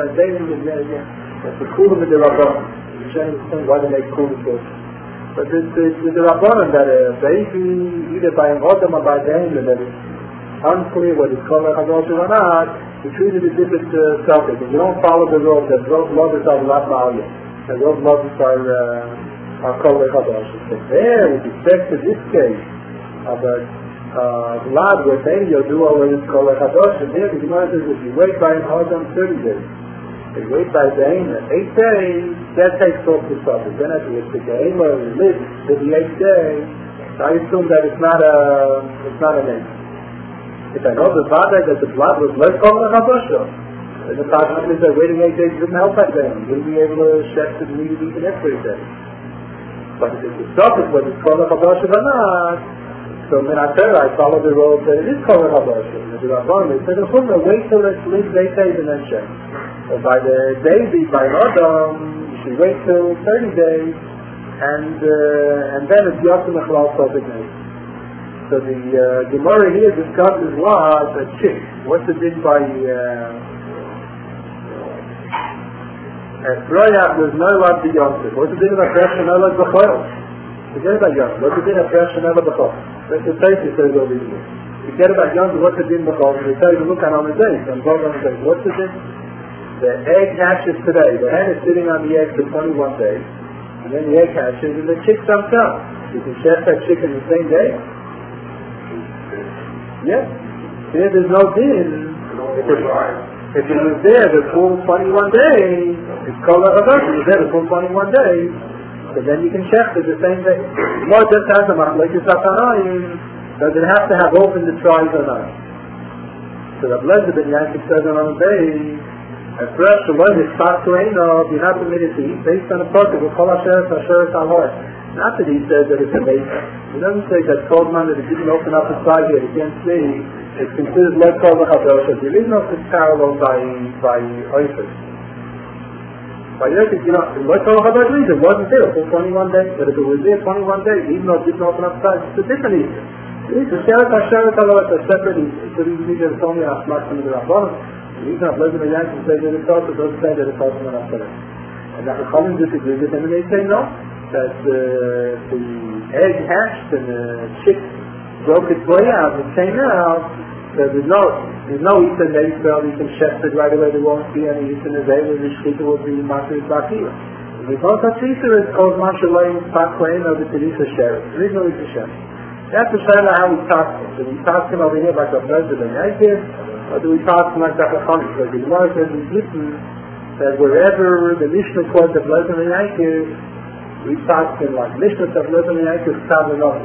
the Kula with the Rabbanon. You should understand why they make Kula Grada. But it's the Rabbanon that a baby, either by an Adam or by the angel, that it's unclear whether it's called a Chadosh or not, you treat it as if it's selfish. If you don't follow the rules, that those mothers are not Ma'aliyah. And those mothers are Kol Lechadosh. So there, with respect to this case of a blood where maybe you'll do all this Kol Lechadosh, and there the Gemara says if you wait by an Adam 30 days, if you wait by Zayn 8 days, that takes off the suffix. Then after you take the Ema, you live to the 8th day, so I assume that it's not a name. If I know the Vadai that the blood was less Kol Lechadosh, and the Tashma is that waiting 8 days didn't help that then. You wouldn't be able to check the need even after 8 days. But if it's a suffix, whether it's Kol Lechadosh or not, so when I follow the road that it is Kol Lechadosh. And the Rabbanon, they said, wait till it lives 8 days and then check. So by the baby, by Adam, you should wait till 30 days, and then it's Yosem Echlal Sofik Name. So the Gemara here discusses what a chick. What's the din by Royach was no love to Yosef. What's the din of a fresh and no love b'chol? Forget about Yosef. What's the din of fresh and no love b'chol? That's the Taisi says over here. Forget about Yosef. What's the din b'chol? They tell you to look on the day. So I'm going on the day. What's the din? The egg hatches today. The hen is sitting on the egg for 21 days. And then the egg hatches and the chick jumps out. You can chef that chick in the same day. Yeah. There's no din. If it was there the full 21 days, it's called a Chadash. If it was there the full 21 days, so then you can check it the same day. More just has a machlekes haTanoim. Does it have to have opened the tribes or not? So the blessed Ben Yaakov says on the day, at first the Lord is fast to Eino, you're not permitted to eat based on a protocol of Kol Asher Alor. Not that he says that it's a base. He doesn't say that cold man that it didn't open up his side here, he can't see. It's considered like Kol Chadosh. There is no parallel by Oifus. By Oifus, like Kol Chadosh means it wasn't there for 21 days. But if it was there 21 days, even though it didn't open up side, it's a different Easter. It's a Sheret Asher Alor, it's a separate Easter. So these Easter is only a Ashmak from the Rabbanon. The Easter of Lezer Yankee says that it's also, doesn't say that it's also an Asher. And the Chachamim disagree with them and they say no. That the egg hatched and the chick broke its way out and came out, so there's no Easter day spell, you can check it right away, there won't be any Easter day where the Shkita will be Masha Bakir. There's no such Easter, it's called Masha Loim Pakwain or the Teresa Sheriff. There is no Easter Sheriff. That's the Shana how we talk him. Do we talk him over here like a president Yankee, or do we talk him like a Chachamim? Like the Gemara says in Gittin, that wherever the Mishnah quotes the president Yankee, we talk him like Mishnah of Lezer Ben Yaakov Kavanoti.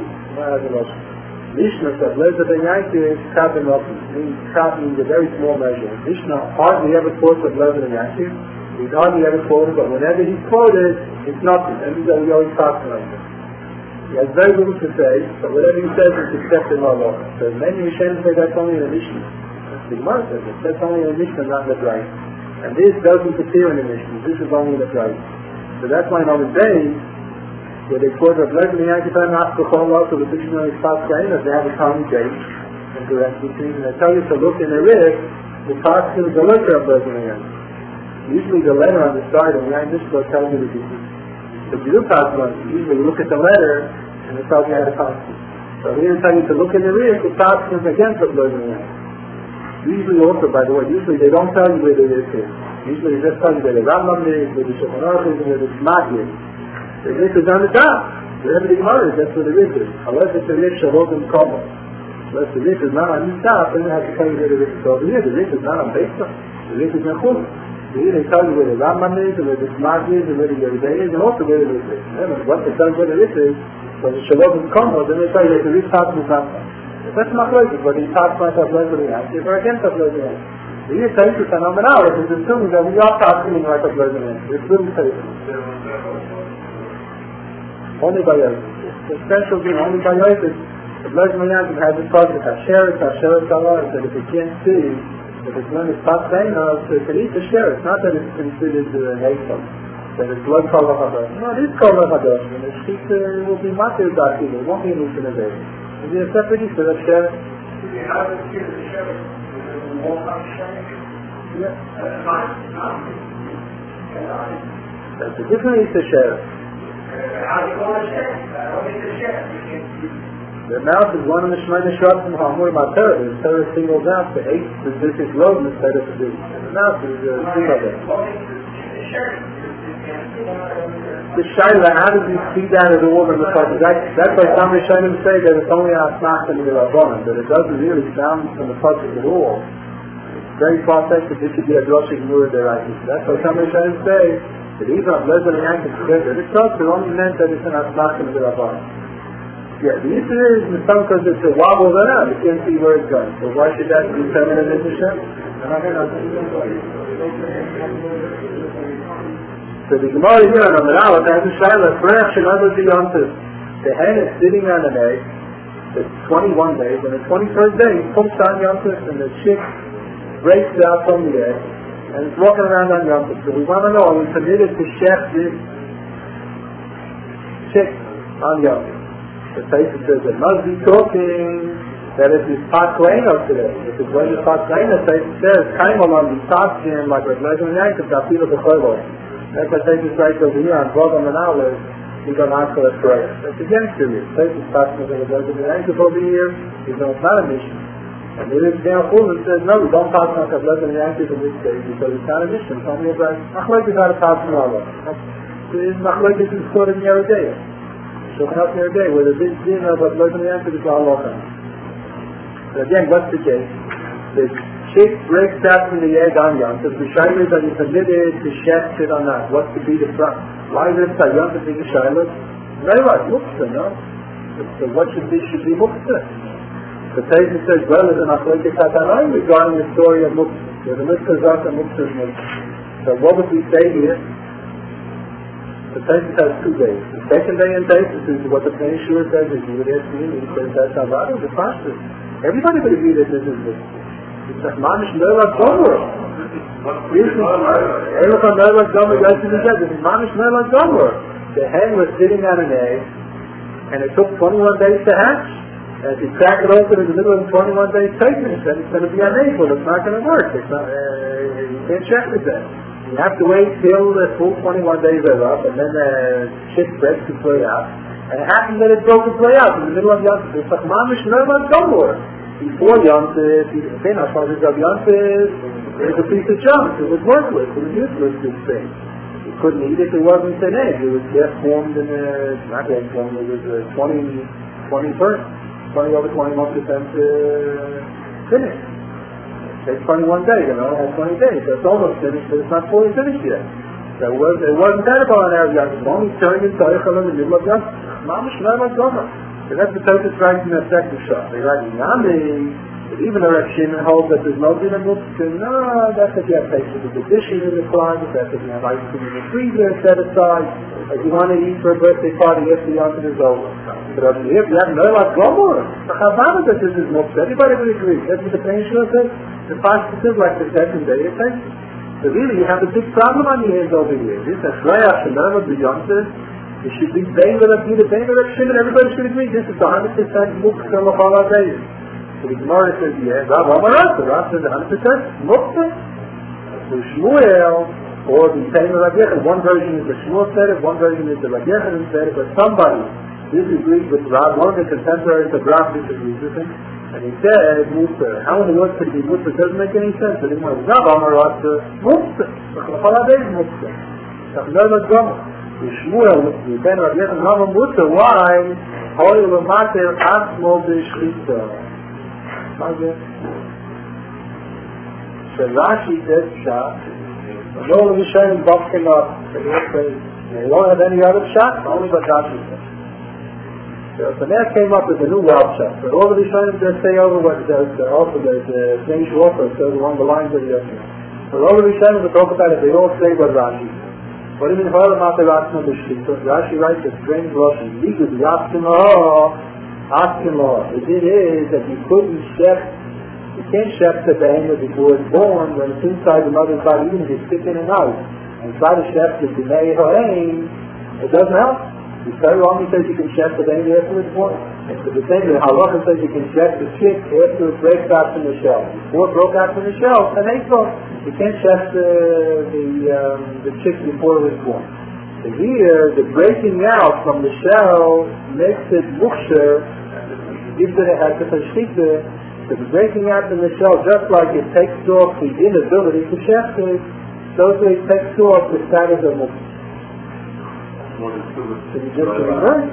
Mishnah of Lezer Ben Yaakov Kavanoti. Kav means a very small measure. Mishnah hardly ever quotes of Lezer Ben Yaakov. He's hardly ever quoted, but whenever he's quoted, it's nothing. And we always talk like this. He has very little to say, but whatever he says is accepted by law. So many Rishonim say that's only in the Mishnah. That's the Gemara says it. That's only in the Mishnah, not in the Brayim. And this doesn't appear in the Mishnah. This is only in the Brayim. So that's why in other days, where they quote Rav Lezer Ben Yaakov and ask the whole lot of the dictionary Sfas Kain, they have a common date and direct between. And they tell you to look in the Rik, the Pasuk is the letter of Lezer Ben Yaakov. Usually the letter on the side of the Mishnah tells you the details. If you do Pasuk, usually you look at the letter and it tells you how to Pasuk. So here they tell you to look in the Rik, the Pasuk is against Rav Lezer Ben Yaakov. Usually also, by the way, they don't tell you where the Rik is. Usually they just tell you where the Rambam is, where the Shulchan Aruch is, and where the Shmag is. The Rik is on the top. Wherever the Gemara is, that's where the Rik is. Unless it's the Rik Shalot and Koma. Unless the Rik is not on the top, then they have to tell you where the Rik is. So over here, the Rik is not on Beitza. The Rik is in Chum. So here they tell you where the Rambam is, and where the Shmag is, and where the Yeridei is, and also where the Rik is. And once they tell you where the Rik is, so the Shalot and Koma, then they tell you that the Rik top is not there. That's not like it, but he talks like a Lezer Ben Yaakov, or against a Lezer Ben Yaakov. The year takes us phenomenal, it's assuming that we are talking like a Lezer Ben Yaakov. It's really safe. Only by Yosef. The special thing, only by Yosef. The Lezer Ben Yaakov has a project, Hasher Allah, that if you can't see, if it's when it's Sfas Kain, so it can eat the share. It's not that it's considered Heysel, that it's blood Kol Chadosh. No, it is Kol Chadosh, and the sheep will be Matir Daki, it won't be an Easter day. It'll be a separate Easter, that's share.
How does it get the share?
That's a different Easter share.
How do you want to share? I don't need to share.
The mouth is one of the Shemona Shrubs from Hamur Mater. The Torah singles out the 8 specific loaves instead of the big. The mouth is three of them. The Shaila, how did you see that as a woman? Because that's why some Rishonim say that it's only a Asmach and the Rabbanon, that it doesn't really sound from the Pasuk at all. It's very far-fetched that this should be a Droshik Mura Deraisi. That's why some Rishonim say that even if Lezer Ben Yaakov said that it's also only meant that it's an Asmach and the Rabbanon. Yeah, the issue is in some because it's a wobble around, you can't see where it's going. So why should that be feminine in the Shem? So the Gemara here on the Aleph has a Shaila, Fresh and other Yontif. The hen is sitting on an egg, it's 21 days, and the 23rd day it pumps on Yontif and the chick breaks out from the egg, and it's walking around on Yontif. So we want to know, are we permitted to chef this chick on Yontif? The Taisa says it must be talking that it is Pakweno today. If it's when it's Pakweno, the Taisa says, Kaimel on the Taskim, like with Lezer Ben Yaakov, Tafilo B'Choylo. That's what Taisa right over here on Vodam and Aleph, you can ask for a prayer. That's against you. Taisa Taskim is Lezer Ben Yaakov over here, it's not a mission. And there is Dale Fulman says, no, we don't pass on Lezer Ben Yaakov in this case, because it's not a mission. It's only about, Machlek is not a pass on Allah. Machlek is sort of near a day. So help me a day with a big dinner, but Lezer Ben Yaakov is all over. So again, what's the case? The chick breaks out from the egg on Yom Tov, the Shailas are you permitted to shecht it on that? What could be the front? Why is it Yom Tov being a Shailas? Very right, muktzah, no? So what should be muktzah? The Taisus says, well, there's an Achlokes Hatanai regarding the story of muktzah. There's a mitzvah zot and muktzah is muktzah. So what would we say here? The Taisus has 2 days. The second day in Taisus is what the Pnei Shur says is you would ask me, he says that's Havada, the Pashtus. Everybody would agree that this is muktzah. It's like Manish Nerlat Gomer. Everyone Nerlat Gomer goes to the judge. This is Manish Nerlat Gomer. The hen was sitting on an egg, and it took 21 days to hatch. And if you crack it open in the middle of 21 days pregnant, then it's going to be an egg, but it's not going to work. It's not, you can't check with that. You have to wait till the full 21 days are up, and then the chick breaks to play out. And it happened that it broke to play out in the middle of Yom Tov. It's like Mamish Nervat Gomer. Before Yom Tov, then as far as Yom Tov, it was a piece of junk. It was worthless. It was useless, this thing. You couldn't eat it. It wasn't an egg. It was just formed in a, not egg formed, it was a 20 over 21% finished. It takes 21 days, it has 20 days. So it's almost finished, but it's not fully finished yet. So it wasn't edible on Erev Yom Tov. It's only turning into Eichel in the middle of Yom Tov. Mamish Nervat Gomer. So that's the Tosfos writes in the second shot. They write Yami, but even the Rav Shimon holds that there's no din of muktzah. No, that's if you have places with the dishes in the closet, that's if you have ice cream in the freezer set aside, if you want to eat for a birthday party after the Yom Tov is over. But if you have Nerlat Gomer, the Chavada that this is muktzah, everybody would agree. That's what the Pnei Shur says. The Pashtus is like the second day it takes. So really you have a big problem on your hands over here. This is Shreya Shemerva B'Yom Tov. It should be Bein V'Rav Yehuda, Bein V'Rav Shimon, everybody should agree. This is 100% muktzah l'chol ha'dayim. So the Gemara says, yeah, Rav Amar the Rav says 100% muktzah. So Shmuel, or the Bein V'Rav Yechon, one version is the Shmuel said it, one version is the Rav Yechon said it, but somebody disagrees with Rav, one of the contemporaries of Rav disagrees with him, and he said, muktzah. How in the world could it be muktzah? It doesn't make any sense. But he went, Rav Amar muktzah. L'chol ha'dayim muktzah. That's Nervat Gomer. Shmuel, the Ben Rav Yechon Rava Mutter, why? Hoy L'mater Asmo B'Shchita. How's it? So Rashi says, Shah, no one is showing Bobkin up. They don't have any other shot, only but Rashi says. So that came up with a new Rav shot. But all of the Rishonim just say over what also there's a Pnei Shur also says along the lines of the other. So all of the Rishonim that talk about it, they all say what Rashi says. But even if Rashi writes a strange Russian, the asking law. The thing is that you can't shecht the behemoth before it's born when it's inside the mother's body, even if you stick in and out. And try to shecht the b'nei ho'ein, it doesn't help. The Torah only says you can shecht the behemoth after it's born. And so the thing that Halacha says you can shecht the chick after it breaks out from the shell. Before it broke out from the shell, and you can't shecht the chick before it was born. So here, the breaking out from the shell makes it muksher, gives it a shchita. So the breaking out from the shell, just like it takes off the inability to shecht it, so it takes off the status of muksher. So you just reverse.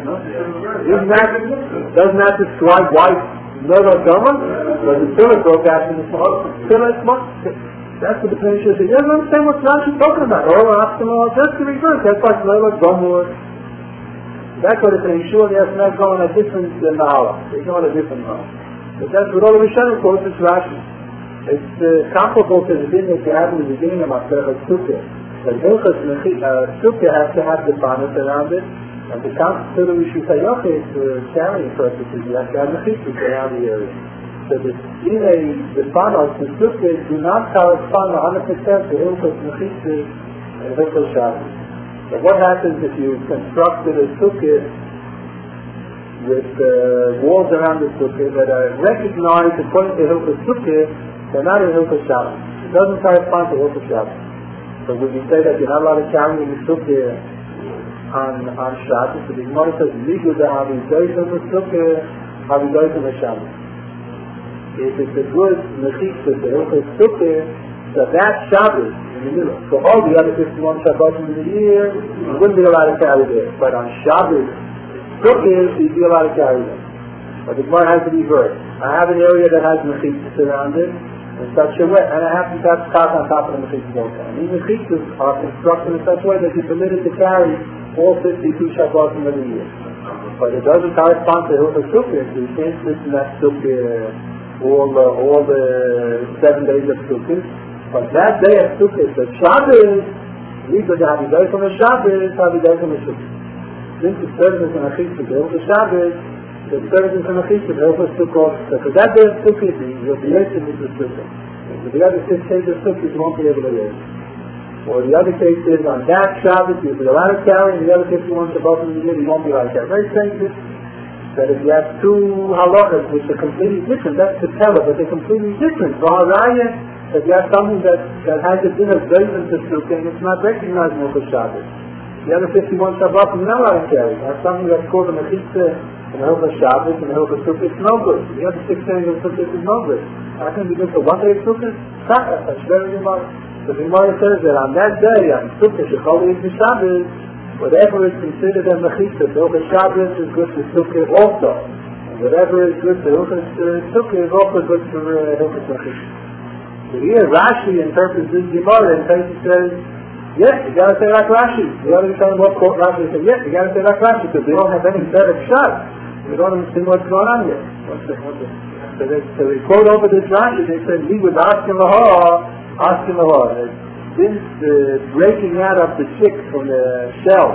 Doesn't that describe why Nervat Gomer? But the Tzilah broke out in the smoke. Tzilah is muksher. That's what the Pnei Shur says. You don't understand what Rashi is talking about. Just the reverse. That's like Nervat Gomer. That's what the Pnei Shur, yes, not going a different Mahala. They're going a different Mahala. But that's what all the Rishonim quote is Rashi. It's comparable to the thing that you have in the beginning of Masechet Sukkah. The Hilchos Sukkah has to have the bonnet around it. And the concept of the Rishutayoch is for carrying purposes. You have to have the chitzuk around the area. So the panos, the sukkah, do not correspond 100% to Hilchos Mechitza and Hilchos Shabbos. So what happens if you constructed a sukkah with walls around the sukkah that are recognized according to Hilchos Sukkah, they're not in Hilchos Shabbos. It doesn't correspond to Hilchos Shabbos. So when you say that you're not allowed to carry the sukkah on Shabbos, so the Gemara says, Ligu da havidois on the sukkah, havidois on the Shabbos. If it's a good mechitza, the Hilchos Sukkah, so that Shabbos in the middle. So all the other 51 Shabbos in the year, you wouldn't be allowed to carry there. But on Shabbos, Sukkah, you'd be allowed to carry them. But the Gemara has to be reversed. I have an area that has mechitza around it, in such a way, and it happens to have cars on top of the mechitzas also. And these mechitzas are constructed in such a way that you're permitted to carry all 52 Shabbotim of the year. But it doesn't correspond to Hilchos Sukkot, so you can't sit in that Sukkot all the 7 days of Sukkot. But that day of Sukkot, the Shabbos, we could have a day from the Shabbos, have a day from the Sukkot. Since the service in a Chitzah, the Hilchos Shabbos, the service in a Chitzah, the Hilchos Sukkot, so for that day of Sukkot, you'll be able to meet the Sukkot. For the other 6 days of Sukkot, you won't be able to live. Or the other case is on that Shabbos, you'll be allowed to carry, and the other 51 Shabbotim in the year, you won't be allowed to carry. Very strange is that if you have 2 halachas which are completely different, that's the teller, but they're completely different. V'haraya, if you have something that has a din of Zayvin to Sukkah, and it's not recognized in Hilchos Shabbos. The other 51 Shabbotim, you're not allowed to carry. You have something that's called a mechitzah in Hilchos Shabbos, and Hilchos Sukkah, it's no good. The other 6 days of Sukkah is no good. How can we do for 1 day of Sukkah? That's very remarkable. The Gemara says that on that day, on Sukkot, Shechol Yom Shabbos, whatever is considered a mechitzah, Hilchos Shabbos is good for Sukkot also. And whatever is good for Hilchos Sukkot is also good for Hilchos mechitzah. So here Rashi interprets this Gemara and he says, yes, you got to say like Rashi. The other time what quote Rashi said, yes, you got to say like Rashi because they don't have any better shot. We don't understand what's going on here. So they quote over this Rashi. They said he was asking the Lord, this breaking out of the chick from the shell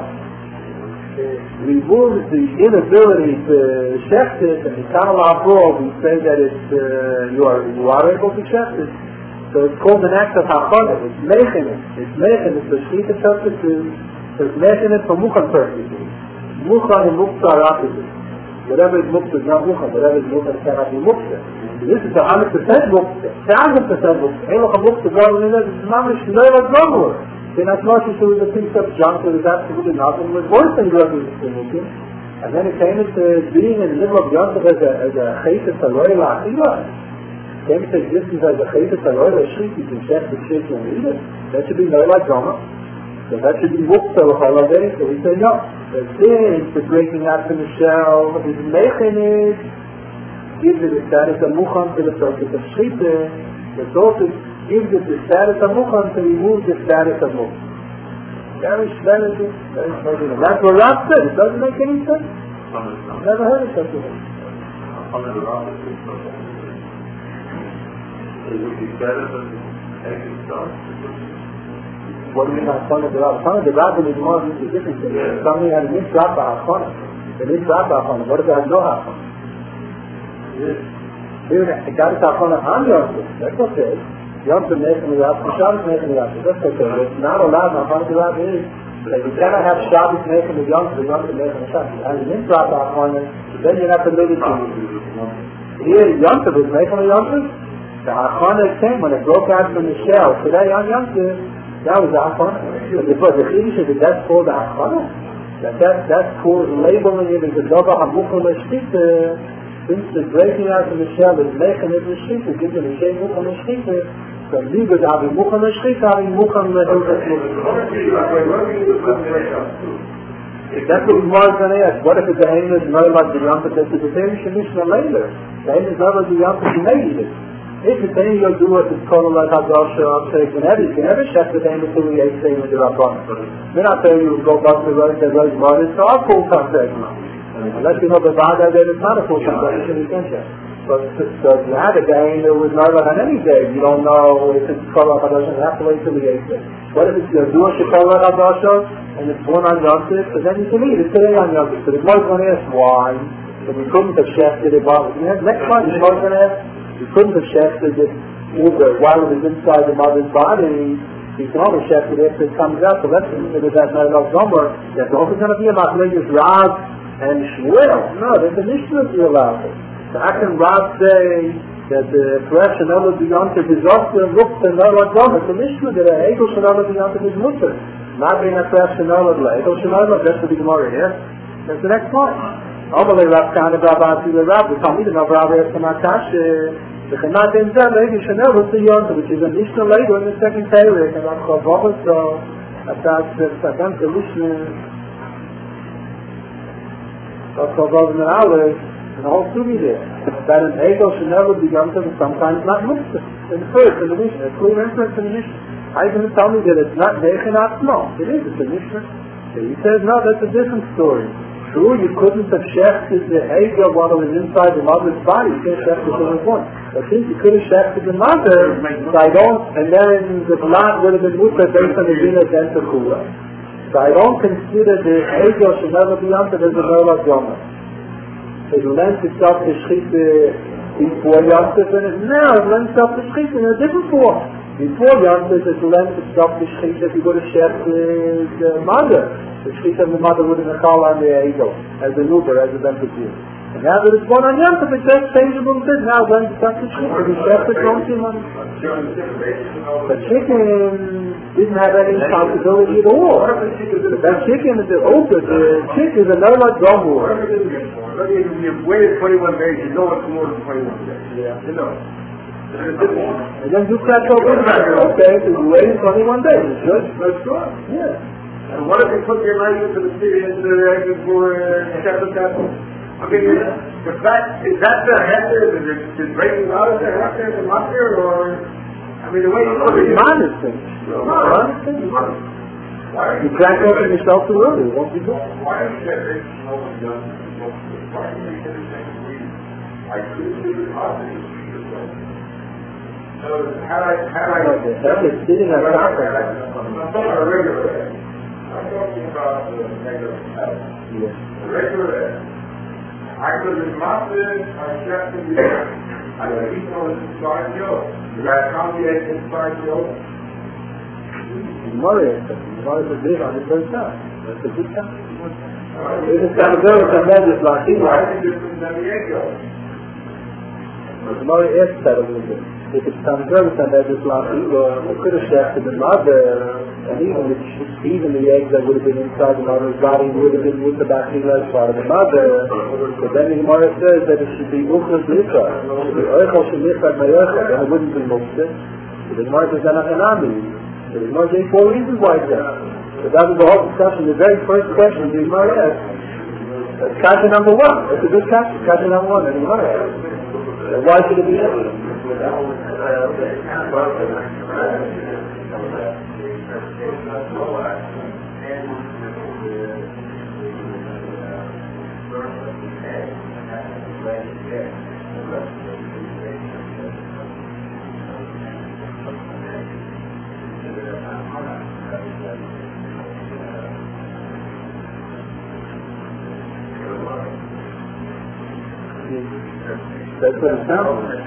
removes the inability to shecht it, and the Kanal Afro, we say that you are able to shecht it. So it's called an act of hachana. It's mechanism. It's the shita substitute. So it's mechanism for mukhan purposes. Mukhan and mukta are opposites. Whatever is mukta is not mukhan. Whatever is mukha cannot be mukta. This is 100% mukta. 1,000% mukta. Elocha mukta rather than that. It's not much lower gomor. They're not much to a piece of junk that is absolutely nothing. It was worse than drugs in mukta. And then it came into being in the middle of Yontav as a chayta saloi la'achila. Came into existence as a chayta saloi la'ashrik. You can check the shit and eat it. That should be no like gomor. So that should be mukta l'chaladay. So we say no. The sin for breaking out from the shell is mechanism. Gives it the status of mukhan to the purpose of shchita. It also gives it the status of mukhan to remove the status of mukhan. Very strange. That's what Rav said. It doesn't make any sense. I've never heard of such a thing. What do you mean by son of the Rav? Son of the Rav is more than the difference. Something had a mitzvah ha'achana. The mitzvah ha'achana. What if it has no ha'achana? It got it ha'achana on Yom Tov. That's okay. Yom Tov making the Rav, Shabbos making the Rav. That's okay. It's not allowed. Ha'achana the Rav is that you cannot have Shabbos making the Yom Tov, Yom Tov making the Shabbos. And the mitzvah ha'achana, then you have to live it to you. Here, Yom Tov is making the Yom Tov. The ha'achana came when it broke out from the shell. Today on Yom Tov, that was the ha'achana. The Chiddush is that that's called the ha'achana. That's called labeling it as a dova ha'mukhon l'shchita. Since the breaking out from the shell is making it l'shchita, gives it a shem mukhon l'shchita. So lieber having mukhon l'shchita, having mukhon l'hilchas mukhon. That's what Gemara is going to ask. What if it's a heinous no like the Yom Tov? It's the same Mishnah later. The heinous no like the Yom Tov, you may eat it. If it's any you'll do it, it's called like Hadasha, Upsake, whenever you can ever check the name until we ate saying with the Rabban. We're not saying you will go back to the road and say, well, it's not a full-time segment. Unless you know the Vada that it's not a full-time segment, you can check. But so if you had a day there was no on any day, you don't know if it's called like Hadasha, you have to wait till the 8th day. What if it's your do it, you call like Hadasha, and it's born on Yom Tov, but then you can eat it today on Yom Tov. So the Gemara is going to ask why. So we couldn't have checked it about it. Next time the Gemara is going to ask, you couldn't have shechted it while it was inside the mother's body. You can only shech it after it comes out. So let's say that night of summer, there's always going to be a machlekes Rav and Shmuel. No, there's a Mishnah to allow it. So how can Rav say that the flesh and all of the Yom Tov is also looked and all of them? It's a Mishnah that a Egel and all of the Yom Tov is mutter. Not being a flesh and all of the Egel and all of that's the Gemara here. That's the next point. Amalei Rav Kana Rav Asile Rav, the Talmud of Rav Eskamakash, the Chanat Enzel, Levi Chanel, the Yom Tov, which is a Mishnah later in the second Torah, and Rav Chavavah, so that's the Mishnah. Rav Chavavah in the Aleph, the whole Sugi there, that an ego should never be done to sometimes not Mukta. In the first, in the Mishnah, a clear inference in the Mishnah. How are you going to tell me that it's not Dechinat? No, it is, it's a Mishnah. So he says, no, that's a different story. True, you couldn't have shechted the ego while it was inside the mother's body. You can't shecht it in one. But since you could have shechted the mother, so I don't, and then the blood would have been Mukta based on the Dina Dentakula. So I don't consider the ego should never be under as a Nola Yoma. So you lend yourself to Shechit before Yontif, and now you lend yourself to Shechit in a different form. Before Yontif, it lends yourself to Shechit if you would have shared the mother. The Shechit of the mother would have been on the ego, as a Nuber, as a Dentakula. And now that it's born on Yontif, it's just changeable bit. Now lend yourself to Shechit, if you shared it, don't you money? The chicken didn't have any responsibility at all. That chicken is the open. The chicken is another drummer.
You've waited 21 days, you know it's more than 21 days.
Yeah.
You know.
And then you crack open. Okay, so you waited 21 days. Good.
That's good.
Yeah.
And what if you put your life into the city into the record for Shepherd? I mean, the fact, is that the header? Is it breaking out of the header, the mafia, or? I mean, the way you put it.
Modesty. You crack open yourself to rule. It won't be good.
Why is that rich no one done? Why do we get the same reason? I couldn't do it positive. So, had I...
That's sitting on top of that.
I'm talking about a regular ed. I'm talking about the negative health.
Yes.
The regular ed. I could have mastered my chef in the air. I could eat on the inside joke. You got to complicate the inside joke.
Murray is a big on the first time. That's a good time. It's a good tremendous Latino.
Why is it different than the ego?
Murray is that a little bit. If it's Tanzania and that is Latino, it could have shafted the mother, and even the eggs that would have been inside the mother's body would have been with the bacteria as part of the mother. But then the Gemara says that it should be Uchlas Licha. It should be Eichel Shemifat Mayocha, then it wouldn't be Muktzah. So the Gemara says Anachanami. So the Gemara gave 4 reasons why it's that. So that was the whole discussion. The very first question the Gemara asked. That's kasha number 1. That's a good kasha. Kasha number 1. And the Gemara asked. Why should it be that? That's what it sounds like.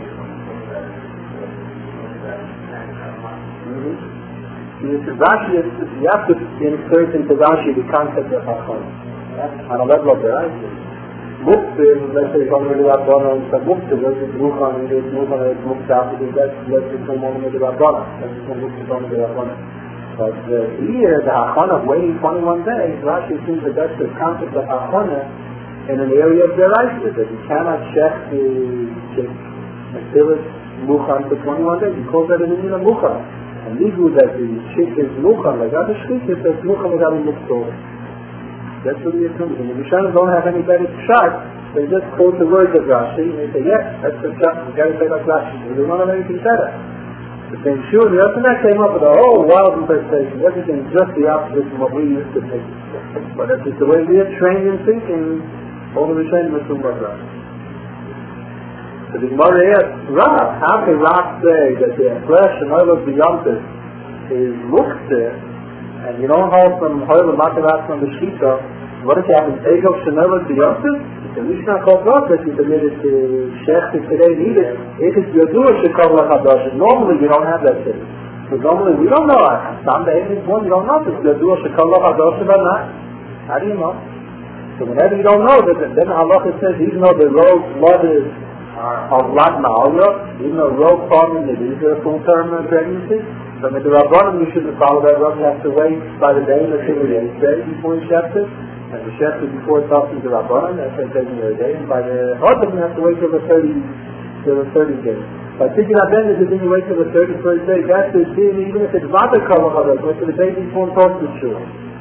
Rashi, you have to insert into Rashi the concept of Hachon. On a level of the Rashi. Muktzah, let's say, from the Rabbana and some Muktzah, let's say, Muktzah, it's Muktzah, let's say, from the Rabbana. Let's say, Muktzah from the Rabbana. But here, the Hachon of waiting 21 days, Rashi seems that that's the concept of Hachon in an area of their life, that you cannot check the chick until it's Mukhan for 21 days. He calls that an Indian Mukhan. And we do that the chick is Mukhan, like other chick is Mukhan without a Muktzah. That's what we assume. And the Rishonim don't have any better shot, they just quote the words of Rashi, and they say, yes, that's the shot, we got to say like Rashi. They don't have anything better. But then sure, the Rashi came up with a whole wild interpretation, everything just the opposite from what we used to think. But that's just the way we are trained in thinking. All the Rishonim assume about Rav. So the Gemara asks, Rav, how can Rav say that the flesh and oil of the Yontif is Muktzah, and you don't hold from oil of Matarat from the Shita, what if you have an ego Shanel of the Yontif? The Mishnah calls off that you permitted to Shech today needed. If it's Yodur Shekov Lachadosh, normally you don't have that thing. So normally we don't know. Some days you don't know if it's Yodur Shekov Lachadosh or not. How do you know? So whenever you don't know, then Allah says, even though the rogue blood is of Lat Ma'alya, even though rogue farming is a full-term pregnancy, so with the Rabbanim you shouldn't follow that rogue. You have to wait by the day until the 8th day before you shepherd, and the shepherd before talking to the Rabbanim, that's like taking a day, and by the Chodim you have to wait till the 30 days. By thinking of then, if you wait till the 31st day, that's the thing, even if it's not the Kavach, wait till the day before and talk to the Shul.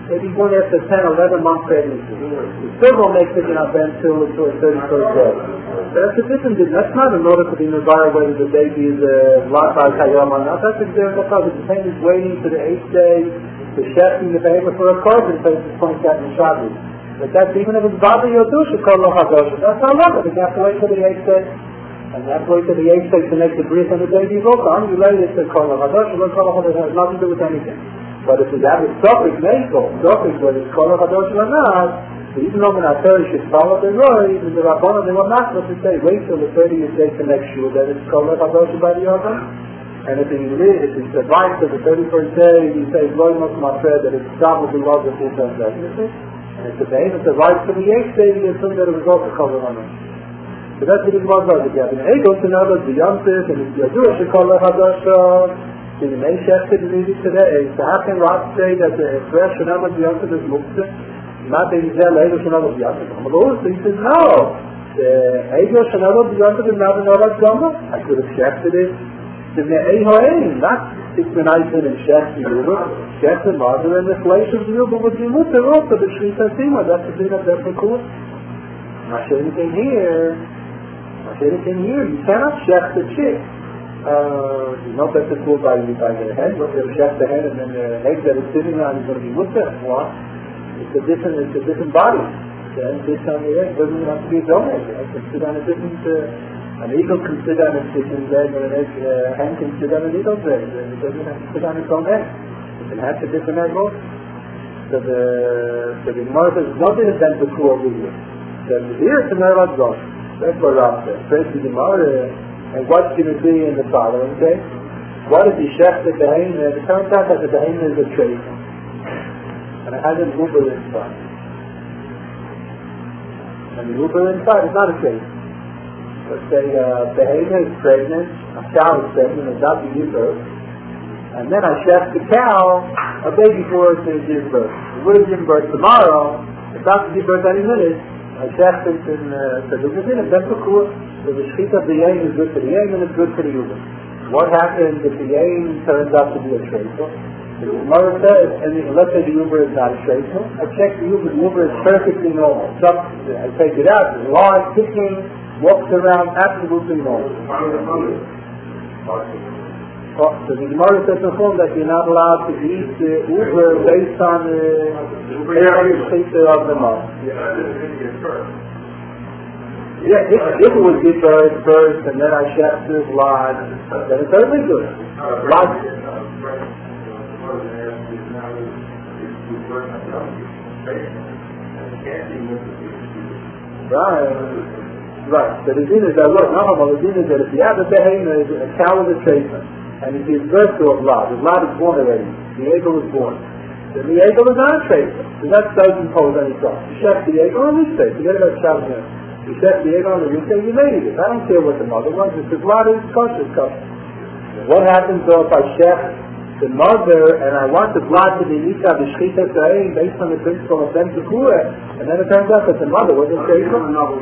Maybe born after 10, 11 months pregnancy. You still don't make Pidyon Ben till the 31st day. That's a different thing. That's not in order to be Nazar whether the baby is Lat Bar Kayam or not. That's exactly how the dependent is waiting for the 8th day, the shefting the behavior for a carbon place to point that in Shabbos. But that's even if it's Baba Yodush, it's called Lochadosh. That's not love it. You have to wait for the 8th day. And you have to wait for the 8th day to make the bris on the baby Volkan. You lay it to call Lochadosh, and Lochadosh has nothing to do with anything. But if you have a topic, whether it's called Lochadosh or not, even though the Torah should follow the Roy, the Rabbanah, they were not supposed to say, wait till the 30th day to make sure that it's called Lochadosh by the Yodam. And if he survives to the 31st day, he says, Loi Mos Mafred, that it's double the laws of full transaction. And if the day survives to the 8th day, he assumes that it was also called Lochadosh. So that's what it was like again. And he goes to know that the Yomtiv, and if you're Jewish, you call Lochadosh. So you may check it today. So how can Rob say that the fresh Shanama B'Yontif is Muktzah? Not that he's there later Shanama B'Yontif. So he says, no. The Ego Shanama B'Yontif is not an Orad Gomba. I could have checked it. The Me'ei Ho'ein, not 6 minutes and checked the Yuba. Checked the mother and the flesh of the Yuba would be Muktzah also, the Shrita Sima. That's the thing of the Pekul. Not sure anything here. You cannot check the chick. Not that it's cool by the head, but they'll check the head and then the egg that it's sitting on is going to be with them. It's a different body. Then sits on the egg, doesn't have to be its own egg. It can sit on a different, an eagle can sit on a chicken's egg, or a hen can sit on an eagle's egg. It doesn't have to sit on its own egg. It can have a different egg also. So the Gemara says, nothing is done to cool over here. So here it's a nervous zone. That's what Rav says. First the Gemara. And what's going to be in the following case? What if you check the Behemah? It turns out that the Behemah is a trait. And it has an Uber inside. And the Uber inside is not a trait. Let's say Behemah is pregnant, a cow is pregnant, it's about to give birth. And then I check the cow a day before it gives birth. It would have given birth tomorrow, it's about to give birth any minute. I checked it in Sadugazin, and that's the cool. So the shechit of the yain is good for the yain and it's good for the Yuba. What happens if the yain turns out to be a shreifa? The Gemara says, and let's say the Yuba is not a shreifa, I check the Yuba is perfectly normal. I take it out, it's large, kicking, walks around, absolutely normal. So the Gemara says that you're not allowed to eat the Uber based on the shechita of the mouth. Yeah, if it would give birth first and then I check this lot, then it's totally good. Right. So the din is that what? No, the din is that if you have a Behemah, a cow is a tradesman, and it gives birth to a Vlad. The Vlad is born already. The eagle is born. Then the eagle is not a tradesman. So that doesn't pose any problem. You check the eagle on this day. Forget about Shabbat. You check the eagle on the weekday, you made it. I don't care what the mother wants. If the Vlad is kosher, it's kosher. What happens though if I check the mother and I want the Vlad to be Nisa B'Shchita Ta'ei based on the principle of Ben Tekura, and then it turns out that the mother wasn't tradesman?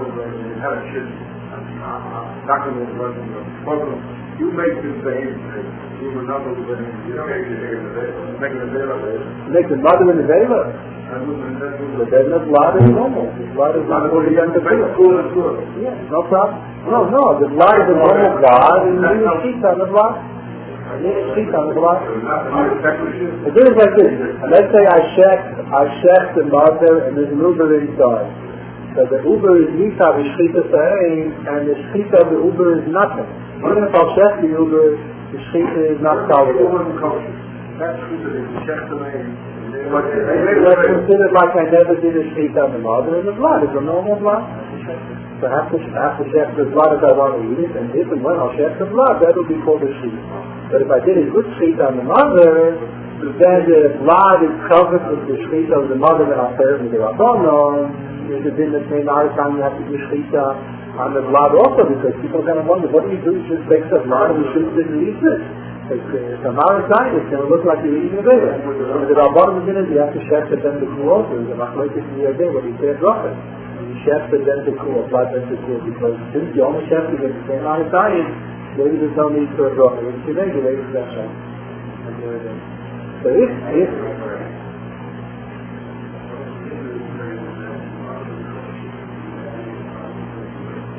You make this behavior. You will not do it. You don't make it available.
Make the mother in the Vela. But then the blood is normal. The blood is not going to be on the Vela. Yeah, no problem. No, the blood is a normal blood, and you need a sheet on the blood. You need a sheet on the blood. It is like this. Let's say I check the mother and there's an Uber inside. So the Uber is Nisa B'Shchita Ta'ei, and the Shchita of the Uber is nothing. Even if I'll check the Uber, the Shchita is not tolerable.
That's
considered like I never did a Shchita on the mother and the blood. It's a normal blood. So I have to check the blood if I want to eat it, and if and when I'll check the blood, that will be called a Shchita. But if I did a good Shchita on the mother, then the blood is covered with the Shchita of the mother that I'll serve with the Rabbanon. There's a din that saying all the time you have to do shechita on the blood also, because people are going to wonder, what do you do? You just take the blood and you shoot it and eat it. From our side, it's going to look like you're eating a baby. And the Rabbanon din is you have to check the den to cool also. The machlokes in the day when you say a drop it. You check the den to cool, blood den to cool, because since you only check it at the same amount of time, maybe there's no need for a drop it. It's regulated that time. So if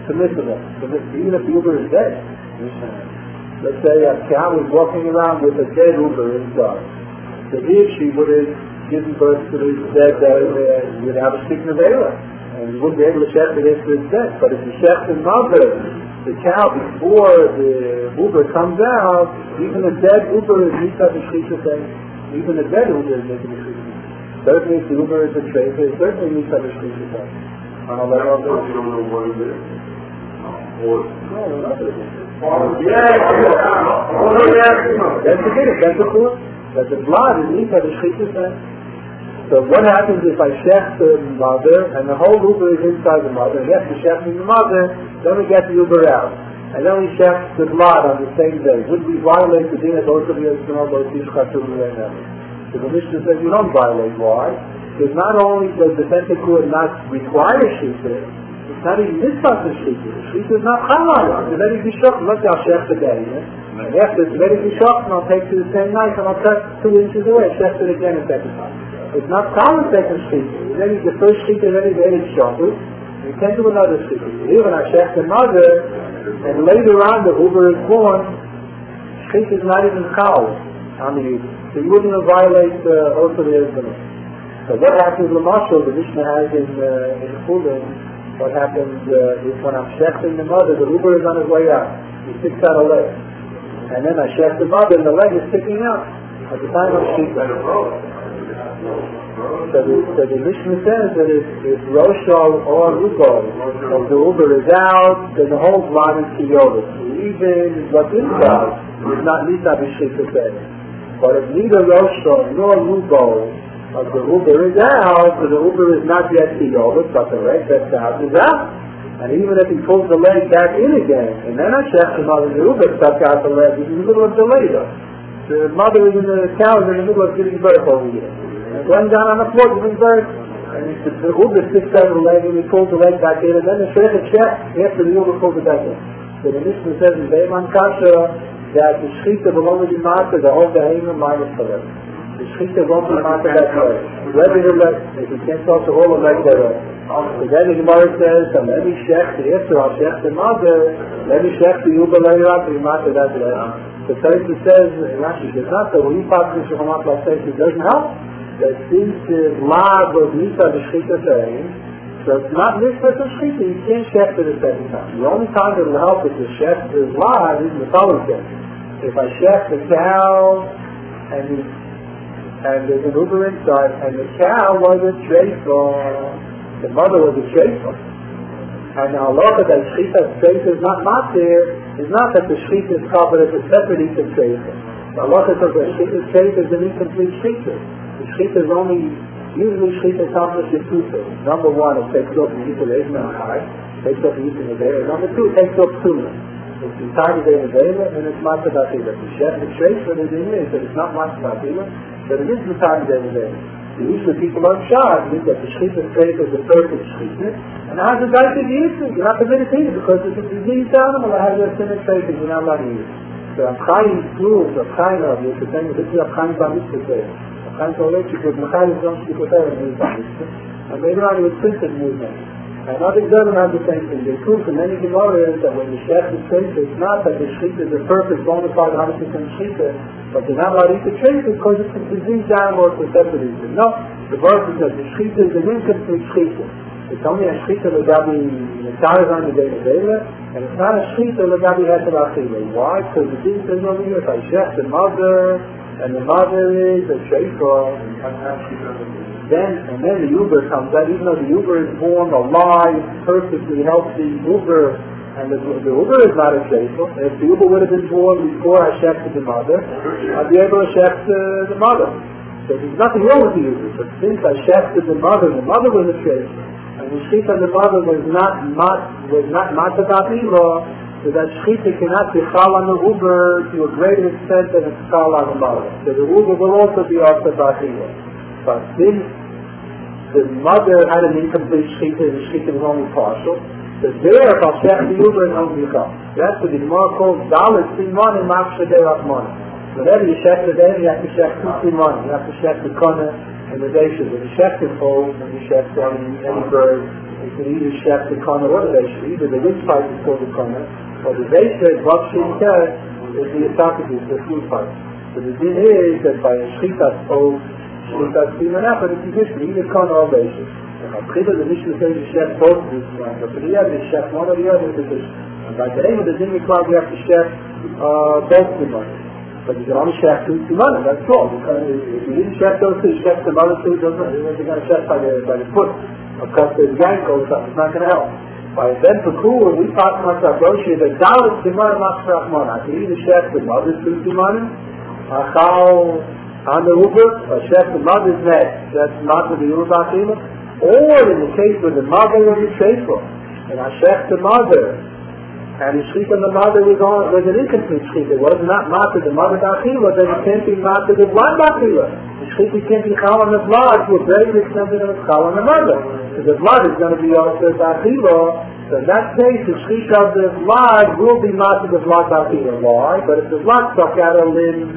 permissible. Even if the Uber is dead. Let's say a cow was walking around with a dead Uber inside. So if she would have given birth to this dead, you'd have a stick nevela. And you wouldn't be able to shech against this death. But if you shech the mother, the cow, before the Uber comes out, even a dead Uber is Nisa B'Shchita thing. Even a dead Uber is Nisa B'Shchita. Certainly if the Uber is a tracer, it's certainly Nisa B'Shchita thing. I don't know what it is. That's the thing, that's the proof. That the blood is Nisa B'Shchita thing. So what happens if I shech the mother and the whole Uber is inside the mother, and after shechting the mother, then we get the Uber out. And then we shech the blood on the same day. Would we violate the din of both of you as well, both Yishchatu and so the Mishnah says you don't violate. Why? Because not only does the Pentecost not require shita, it's not even mitzvah to shita. Shita is not halal. It's ready to be shocked. Look, I'll shech the day. And after it's ready to be shocked, and I'll take to the same knife and I'll cut 2 inches away, shech it again a second time. It's not common second shita. Ready the first shita ready to eat shachut. You can't do another shita. Even I shech the mother, and later on the Uber is born, shita is not even cow. I mean, so you wouldn't violate also the husband. So what happens with Mashal, the Mishnah has in Chulin, what happens is when I'm shechting the mother, the Uber is on his way out. He sticks out a leg. And then I shech the mother and the leg is sticking out at the time of shita. So the Mishnah says that if Roshal or Rugol, if the Uber is out, then the whole blood is Kiyolis. Even what's inside is not Nisa B'Shchita say. But if neither Roshal nor Rugol of the Uber is out, so the Uber is not yet Kiyolis, but the leg that's out is out. And even if he pulls the leg back in again, and then I check the mother, the Uber stuck out the leg, he's in the middle of the labor. The mother is in the cow is in the middle of giving birth over here. And going down on the floor giving birth, and the Uber sticks out the leg and he pulls the leg back in, and then the Shrecha checks after the Uber pulls it back in. So the Mishnah says in Beiman Kasha that the Shechita will only be marked the whole Behemah minus the leg. The Shechita won't be marked that way. Whether the leg, if you can't talk to all the leg there. So then the Gemara says, so let me shech the Iftar, I'll shech the mother, let me shech the Uber later on to be marked that way. The Taisa says, Rashi says not, so when you talk to Shulchan Aruch says it doesn't help. That since the blood was Nisa B'Shchita saying, so it's not Nisa B'Shchita, you can't shech it a second time. The only time it will help is to shech the blood is the following thing. If I shech the cow and there's an Uber inside, and the cow was a trefa, the mother was a trefa. And the halacha that Shechita's trefa is not there, is not that the Shechita is covered as a separate Issa trefa. The halacha says that Shechita's trefa is an incomplete Shechita. The Shechita is only, usually Shechita accomplished in 2 things. Number 1, it takes off the Issa Reishman High, takes off the Issa Nevela. Number 2, it takes off Tuna. It's entirely the Nevela, and it's Matzah Batila. The Shech, the trefa is in here, so it's not Matzah Batila, but it is the time of the Nevela. Usually people are shocked that the Shechita's trefa is the perfect Shechita, and it has a diet of Yisrael. You're not permitted to eat it because it's a diseased animal that has a sinner trefa, you're not allowed to eat it. So I'm trying through the kind of, you're saying, this is a kind of Mitzvah. A kind of electric, because Mechayim don't speak with her in Mitzvah. And later on it was printed movement. And others doesn't have the same thing. The truth in many Gemara is that when the Shech is trefa, it's not that the Shechita is a perfect, bona fide 100% Shechita, but they're not allowed to eat the trefa because it's a diseased animal or separate reason. No, the verse is that the Shechita is an incomplete Shechita. It's only a Shechita L'Gabi Netaris on the day of Vela, and it's not a Shechita L'Gabi Hesed Achille. Why? Because the thing says over here, if I shech the mother, and the mother is a trefa, then the Uber comes out, even though the Uber is born alive, perfectly healthy Uber, and the Uber is not a trefa. If the Uber would have been born before I shechted the mother, I'd be able to shech the mother. So there's nothing wrong with the Uber, but since I shechted the mother was a trefa. And the Shechita of the mother was not Matzah Batila, so that Shechita cannot be chal on the Uber to a greater extent than it's chal on the mother. So the Uber will also be Matzah Batila. But since the mother had an incomplete Shechita and the Shechita was only partial, so there if I'll shech the Uber, it won't become. That's what the Gemara calls Dalet Simon and Machshadei Rachmana. Whenever you shech the day, you have to shech 2 Simon. You have to shech the Kona, and the Deisha. When the Shech is whole, when the Shech on any bird, you can either Shech the Kana or the Deisha. Either the which part is called the Kana, or the Deisha, what she says, is the esophagus, the food part. So the din is that by a Shchitas Ov, Shchitas Simanah, but it's existing, either Kana or Deisha. The Mishnah says the Shech both of these ones, but for the other, the Shech one or the other is the and by the end of the din requires you have to Shech both Simanah. But you can only Shech 2 Simanah, that's all. If you didn't Shech those two, Shech the other two, you're going to Shech by the foot. Of course, the ankle or something, it's not going to help. By then for cool, we talk about our brochure, the Dalit Simanah Masrachmon. I can either Shech the mother's 2 Simanah, Achal on the Uber, or Shech the mother's neck, that's not with the Uber Achila. Or in the case where the mother was a faithful, and I Shech the mother, and the shchita of the mother was an incomplete shchita. It was not matter the mother d'achila, then it can't be matter the blood d'achila. The shchita can't be chal on the blood to a very extent that it's chal on the mother. So the blood is going to be also d'achila. So in that case, the shchita of the blood will be matter the blood d'achila. Why? But if the blood stuck out a limb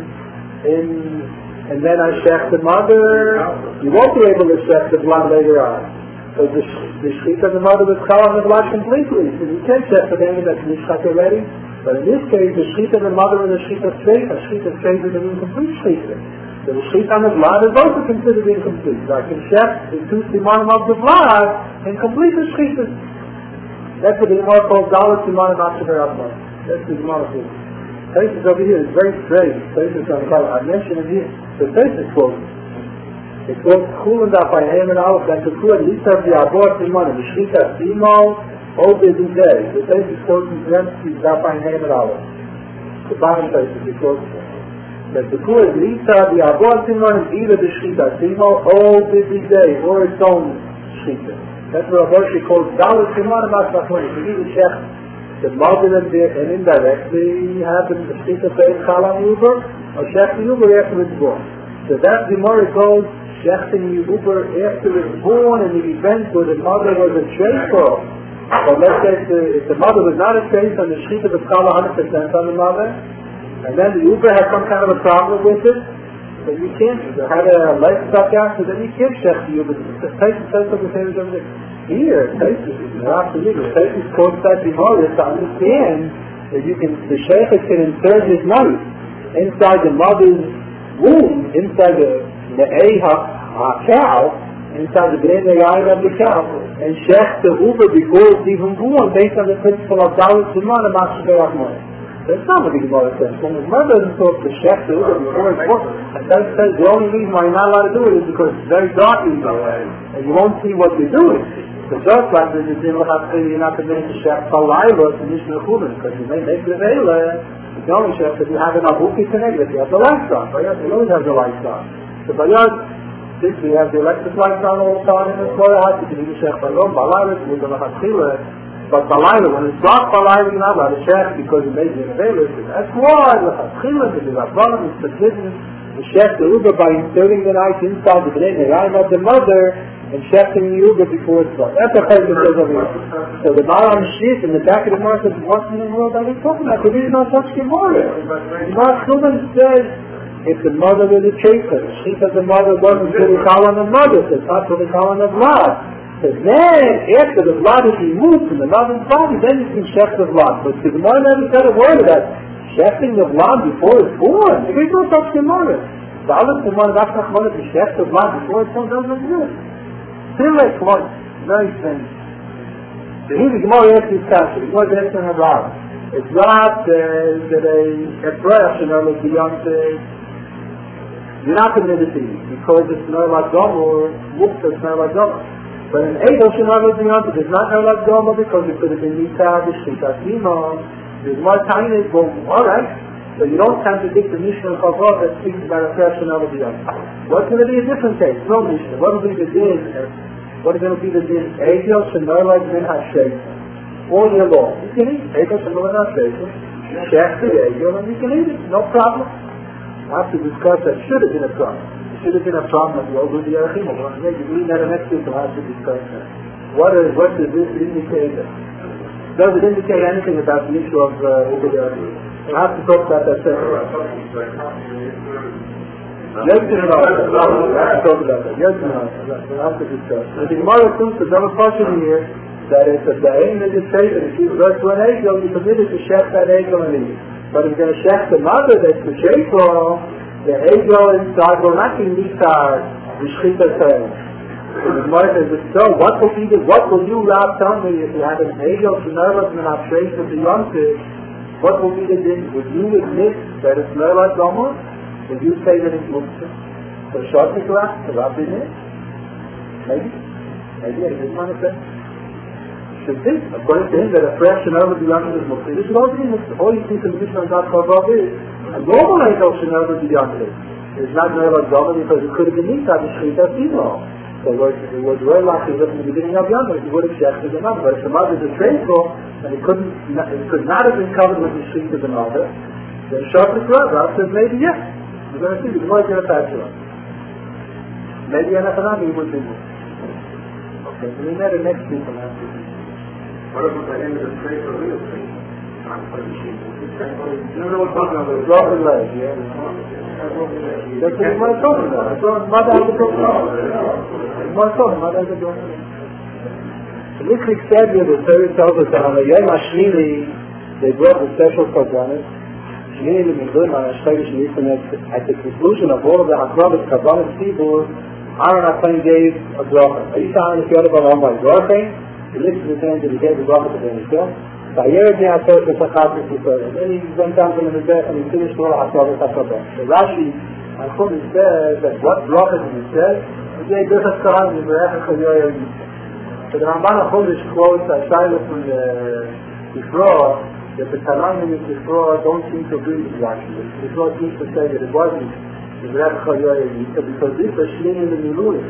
and then I Shech the mother, you won't be able to Shech the blood later on. So the shchita of the mother was chal on the blood completely. So you can't Shech the name that's nishchak already. But in this case, the shchita of the mother is a shchita tzeifa. Shchita tzeifa is an incomplete shchita. So the shchita on the blood is also considered incomplete. So I can Shech the 2 simanim of the blood and complete the shchita. That's what the Gemara calls Dalit simanim Asher Abba. That's the Gemara thing. Places over here is very strange. Places on the Gemara. I mentioned it here. The places quote. It goes Chulun Daf by Haman Aleph, and to Chulun Lisav the Abor Simanim, the Shchita Simo, Obed Idei. The place is quoted in parentheses Daf by Haman Aleph. The bottom place is quoted. But the Chulun Lisav the Abor Simanim, either the Shchita Simo, Obed Idei, or its own Shchita. That's what Rashi calls Dalit Simanim Asmachmoni. So either Shech the mother and indirectly have the Shchita Beis Chalam Uber, or Shech the Uber after it's born. So that Gemara calls Shechting Uber after it's born in the event where the mother was a sheikhah. But let's say if the mother was not a sheikh and the shchita was called 100% on the mother, and then the Uber had some kind of a problem with it, then you can't, had a leg stuck out, so then you can't Shech the Uber. The Taisa says the same as everything. Here, Taisa quotes that Gemara to understand that you can, the sheikh can insert his knife inside the mother's womb, inside the cow, inside the brain of the cow, and Shech the Uber before it's even born, based on the principle of Dalit Simanim Asher Rahman. That's not what the Gemara says. When the mother doesn't talk to Shech the Uber before it's born, and that says the only reason why you're not allowed to do it is because it's very dark in there, and you won't see what you're doing. So just like this, you're not permitted to Shech Palayla to Mishnah Chulin, because you may make the Vela. It's only Shech if you have an Abuki Teneg, if you have the lights on. But you always have the lights on. So Bayad, since we have the electric lights on all the time in the Torah, you can even Shech Balom, Balayla, we're going to have Chila. But Balayla, when it's dark Balayla, you're not allowed to Shech because it may be an Availus. That's why the Chila, the Rabbanim, is forbidden to Shech the Uber by inserting the knife inside the brain of the mother and Shechting the Uber before it's born. That's a place that says over here. So the Maram Shif in the back of the Gemara says, what in the world are we talking about? There is no such Gemara. Gemara Chulin says, if the mother was a chaser, she said the mother wasn't to the call on the mother, so it's not to the call on the blood. So then, after the blood is removed from the mother's body, then you can Shech the blood. But the Gemara never said a word about Shechting the blood before it's born. There is no such Gemara. The other Gemara, that's not Gemara to Shech the blood before it's born, doesn't exist. Still like one, very strange. So here the Gemara asks this question. The Gemara is asking about it's not that a brush, beyond you're not permitted to eat because it's not like Dom or Mukta, it's not like Dom. But in Eidos, you're not looking on it's not like Dom because it could have been Nita, the Shita, there's more time in it, well, alright. So you don't contradict the Mishnah of Chavot that speaks about a fresh and other beyond. What's going to be a different case? No Mishnah. What will be the din? What is going to be the din? Eidos, and not like Min HaSheikh. All year long. You can eat Eidos, and not HaSheikh. Shech the Eidos, and you can eat it. No problem. I have to discuss that should have been a problem. It should have been a problem that you over the Yerachim. Maybe we need next week to have to discuss that. What does this indicate? Does it indicate anything about the issue of over the Yerachim? We'll have to talk about that separately. Yes, we'll talk about that. Yes, we'll have to discuss. The Gemara comes to another portion here that it's a Dain that you say that if you go to an Egel, you're permitted to shech that Egel and eat. But if you're going to shech the mother that's the Shefro, the Egel inside will not be Nitar, the Shchita Tail. The Gemara says, so what will you, Rab, tell me if you have an Egel to nervous and not trace of the Yontif? What will be the din? Would you admit that it's Merlat Gomer? Would you say that it's Muktzah? So short the class, the Rab didn't it? Maybe I didn't want to say. Should think, according to him, that a fresh Merlat Yontif is Muktzah. This is all the Muktzah. All you see from the Mishnah and God Kavav is, a normal Egel Merlat Yontif. It's not Merlat Gomer because it could have been Nita, the Shchita Timo. So it was very likely that in the beginning of Yontif, he would have shechted the mother. But if the mother is a traceable, and it could not have been covered with the sheet of the mother, then short the Rav says maybe yes. We're going to see, the Gemara is going to pass it on. Maybe Anachanami would be more. Okay, so we met the next week on that.
What about the end of the trace or real trace?
You know what I'm talking about? Drop the leg, yeah. That's what Gemara is talking about. That's what Mother has to talk about. Gemara is talking about, Mother has to talk about. The Mikrik said here, the Torah tells us that on the Yom HaShmini, they brought the special Karbanis. Shmini L'Midun, on HaShchegish Nisanet, at the conclusion of all of the Hakravis Karbanis Tzibur, Aaron HaKohen gave a bracha. Are you telling if you had a bracha by bracha? He lifted his hand and he gave the bracha to the Nishon. Vayered me HaTorah T'Sachat T'Sachat. Then he went down to the Mizbech and he finished all Hakravis HaKarbanis. So Rashi, HaKohen says that what bracha did he say? He gave Birchas Kohanim and Berachah Chayoyah Yisrael. So the Ramban HaChodesh quotes Ashayla from the Yisroel that the Tanaim in Yisroel don't seem to agree with Rashi. The Yisroel seems to say that it wasn't the Berachah Chayoyah Yisrael because this was Shmini in the Miluim.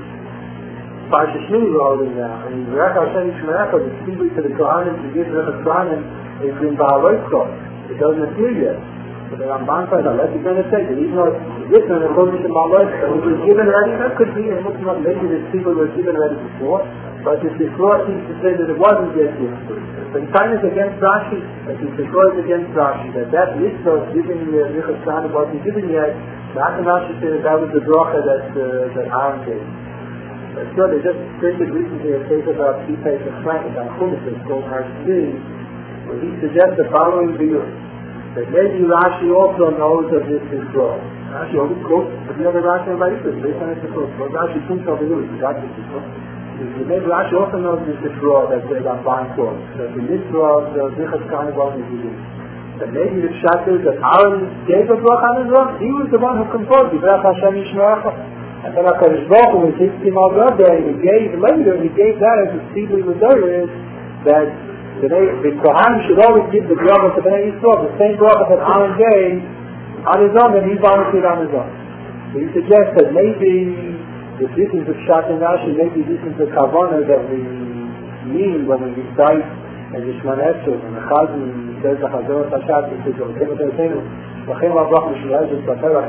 Parsha Shmini we're holding now. And Berachah Hashem Yishmerecha, the Tzibur to the Kohanim, to give Berachah Kohanim, is in Ba'aloikot. It doesn't appear yet. So the Ramban says, unless you're going to say that even though it's written according to Ba'aloikot, it was given already, that could be, and maybe the Tzibur was given already before. But if the Torah seems to say that it wasn't yet given, but time is against Rashi, but if the Torah is against Rashi, that Yisro giving Birchas Kohanim wasn't given yet, not Rashi said that was the bracha that Aaron gave. But sure, they just printed recently a case about P. Pesach Frank on Chumash, it's called Harshdi, where he suggests the following view, that maybe Rashi also knows of this Yisro. Rashi always quotes, but the other Rashi about Yisro, based on his Yisro. But Rashi thinks of it, he got this Yisro. Maybe Rashi also knows this Yisro that they got fine quotes. That the Yisro, the Birchas Kohanim wasn't given. That maybe the Pshat is that Aaron gave a bracha on his own. He was the one who composed the Berachah Hashem Yishmerecha. And then HaKadosh Baruch Hu, when he came out there, he gave that as a Tzibur L'Dorah, that the Kohanim should always give the bracha to Bnei Yisrael, the same bracha that Aaron gave on his own, and he volunteered on his own. So he suggests that maybe if this is the Pshat in Rashi, maybe this is the Kavanah that we mean when we recite as Yishman Esher, and the Chazan says the Chazon Tashat, he says, V'chem V'chem V'chem V'chem V'chem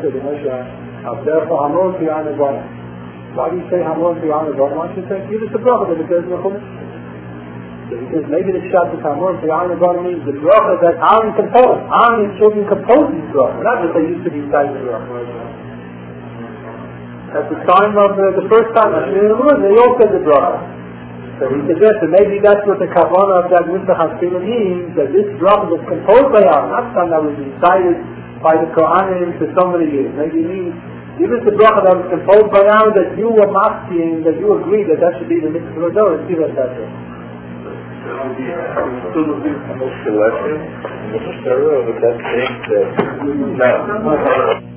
V'chem Why do you say Hamon B'yan V'chem? Why don't you say, give us the bracha that it says in the Chumash? So he says, maybe the Pshat of Hamon B'yan V'chem means the bracha that Aaron composed. Aaron and children composed these bracha, not that they used to be reciting the bracha. At the time of the first time, they all said the bracha. So he suggests that maybe that's what the kavanah of that Mitzvah Haskila means, that this bracha was composed by Aaron, not something that was recited by the Kohanim for so many years. Maybe he means, give us the bracha that was composed by Aaron that you were masking, that you agree that should be the Mitzvah L'Dorah, and see what that's it.
Still looking for most selection in the Torah, but that thing that...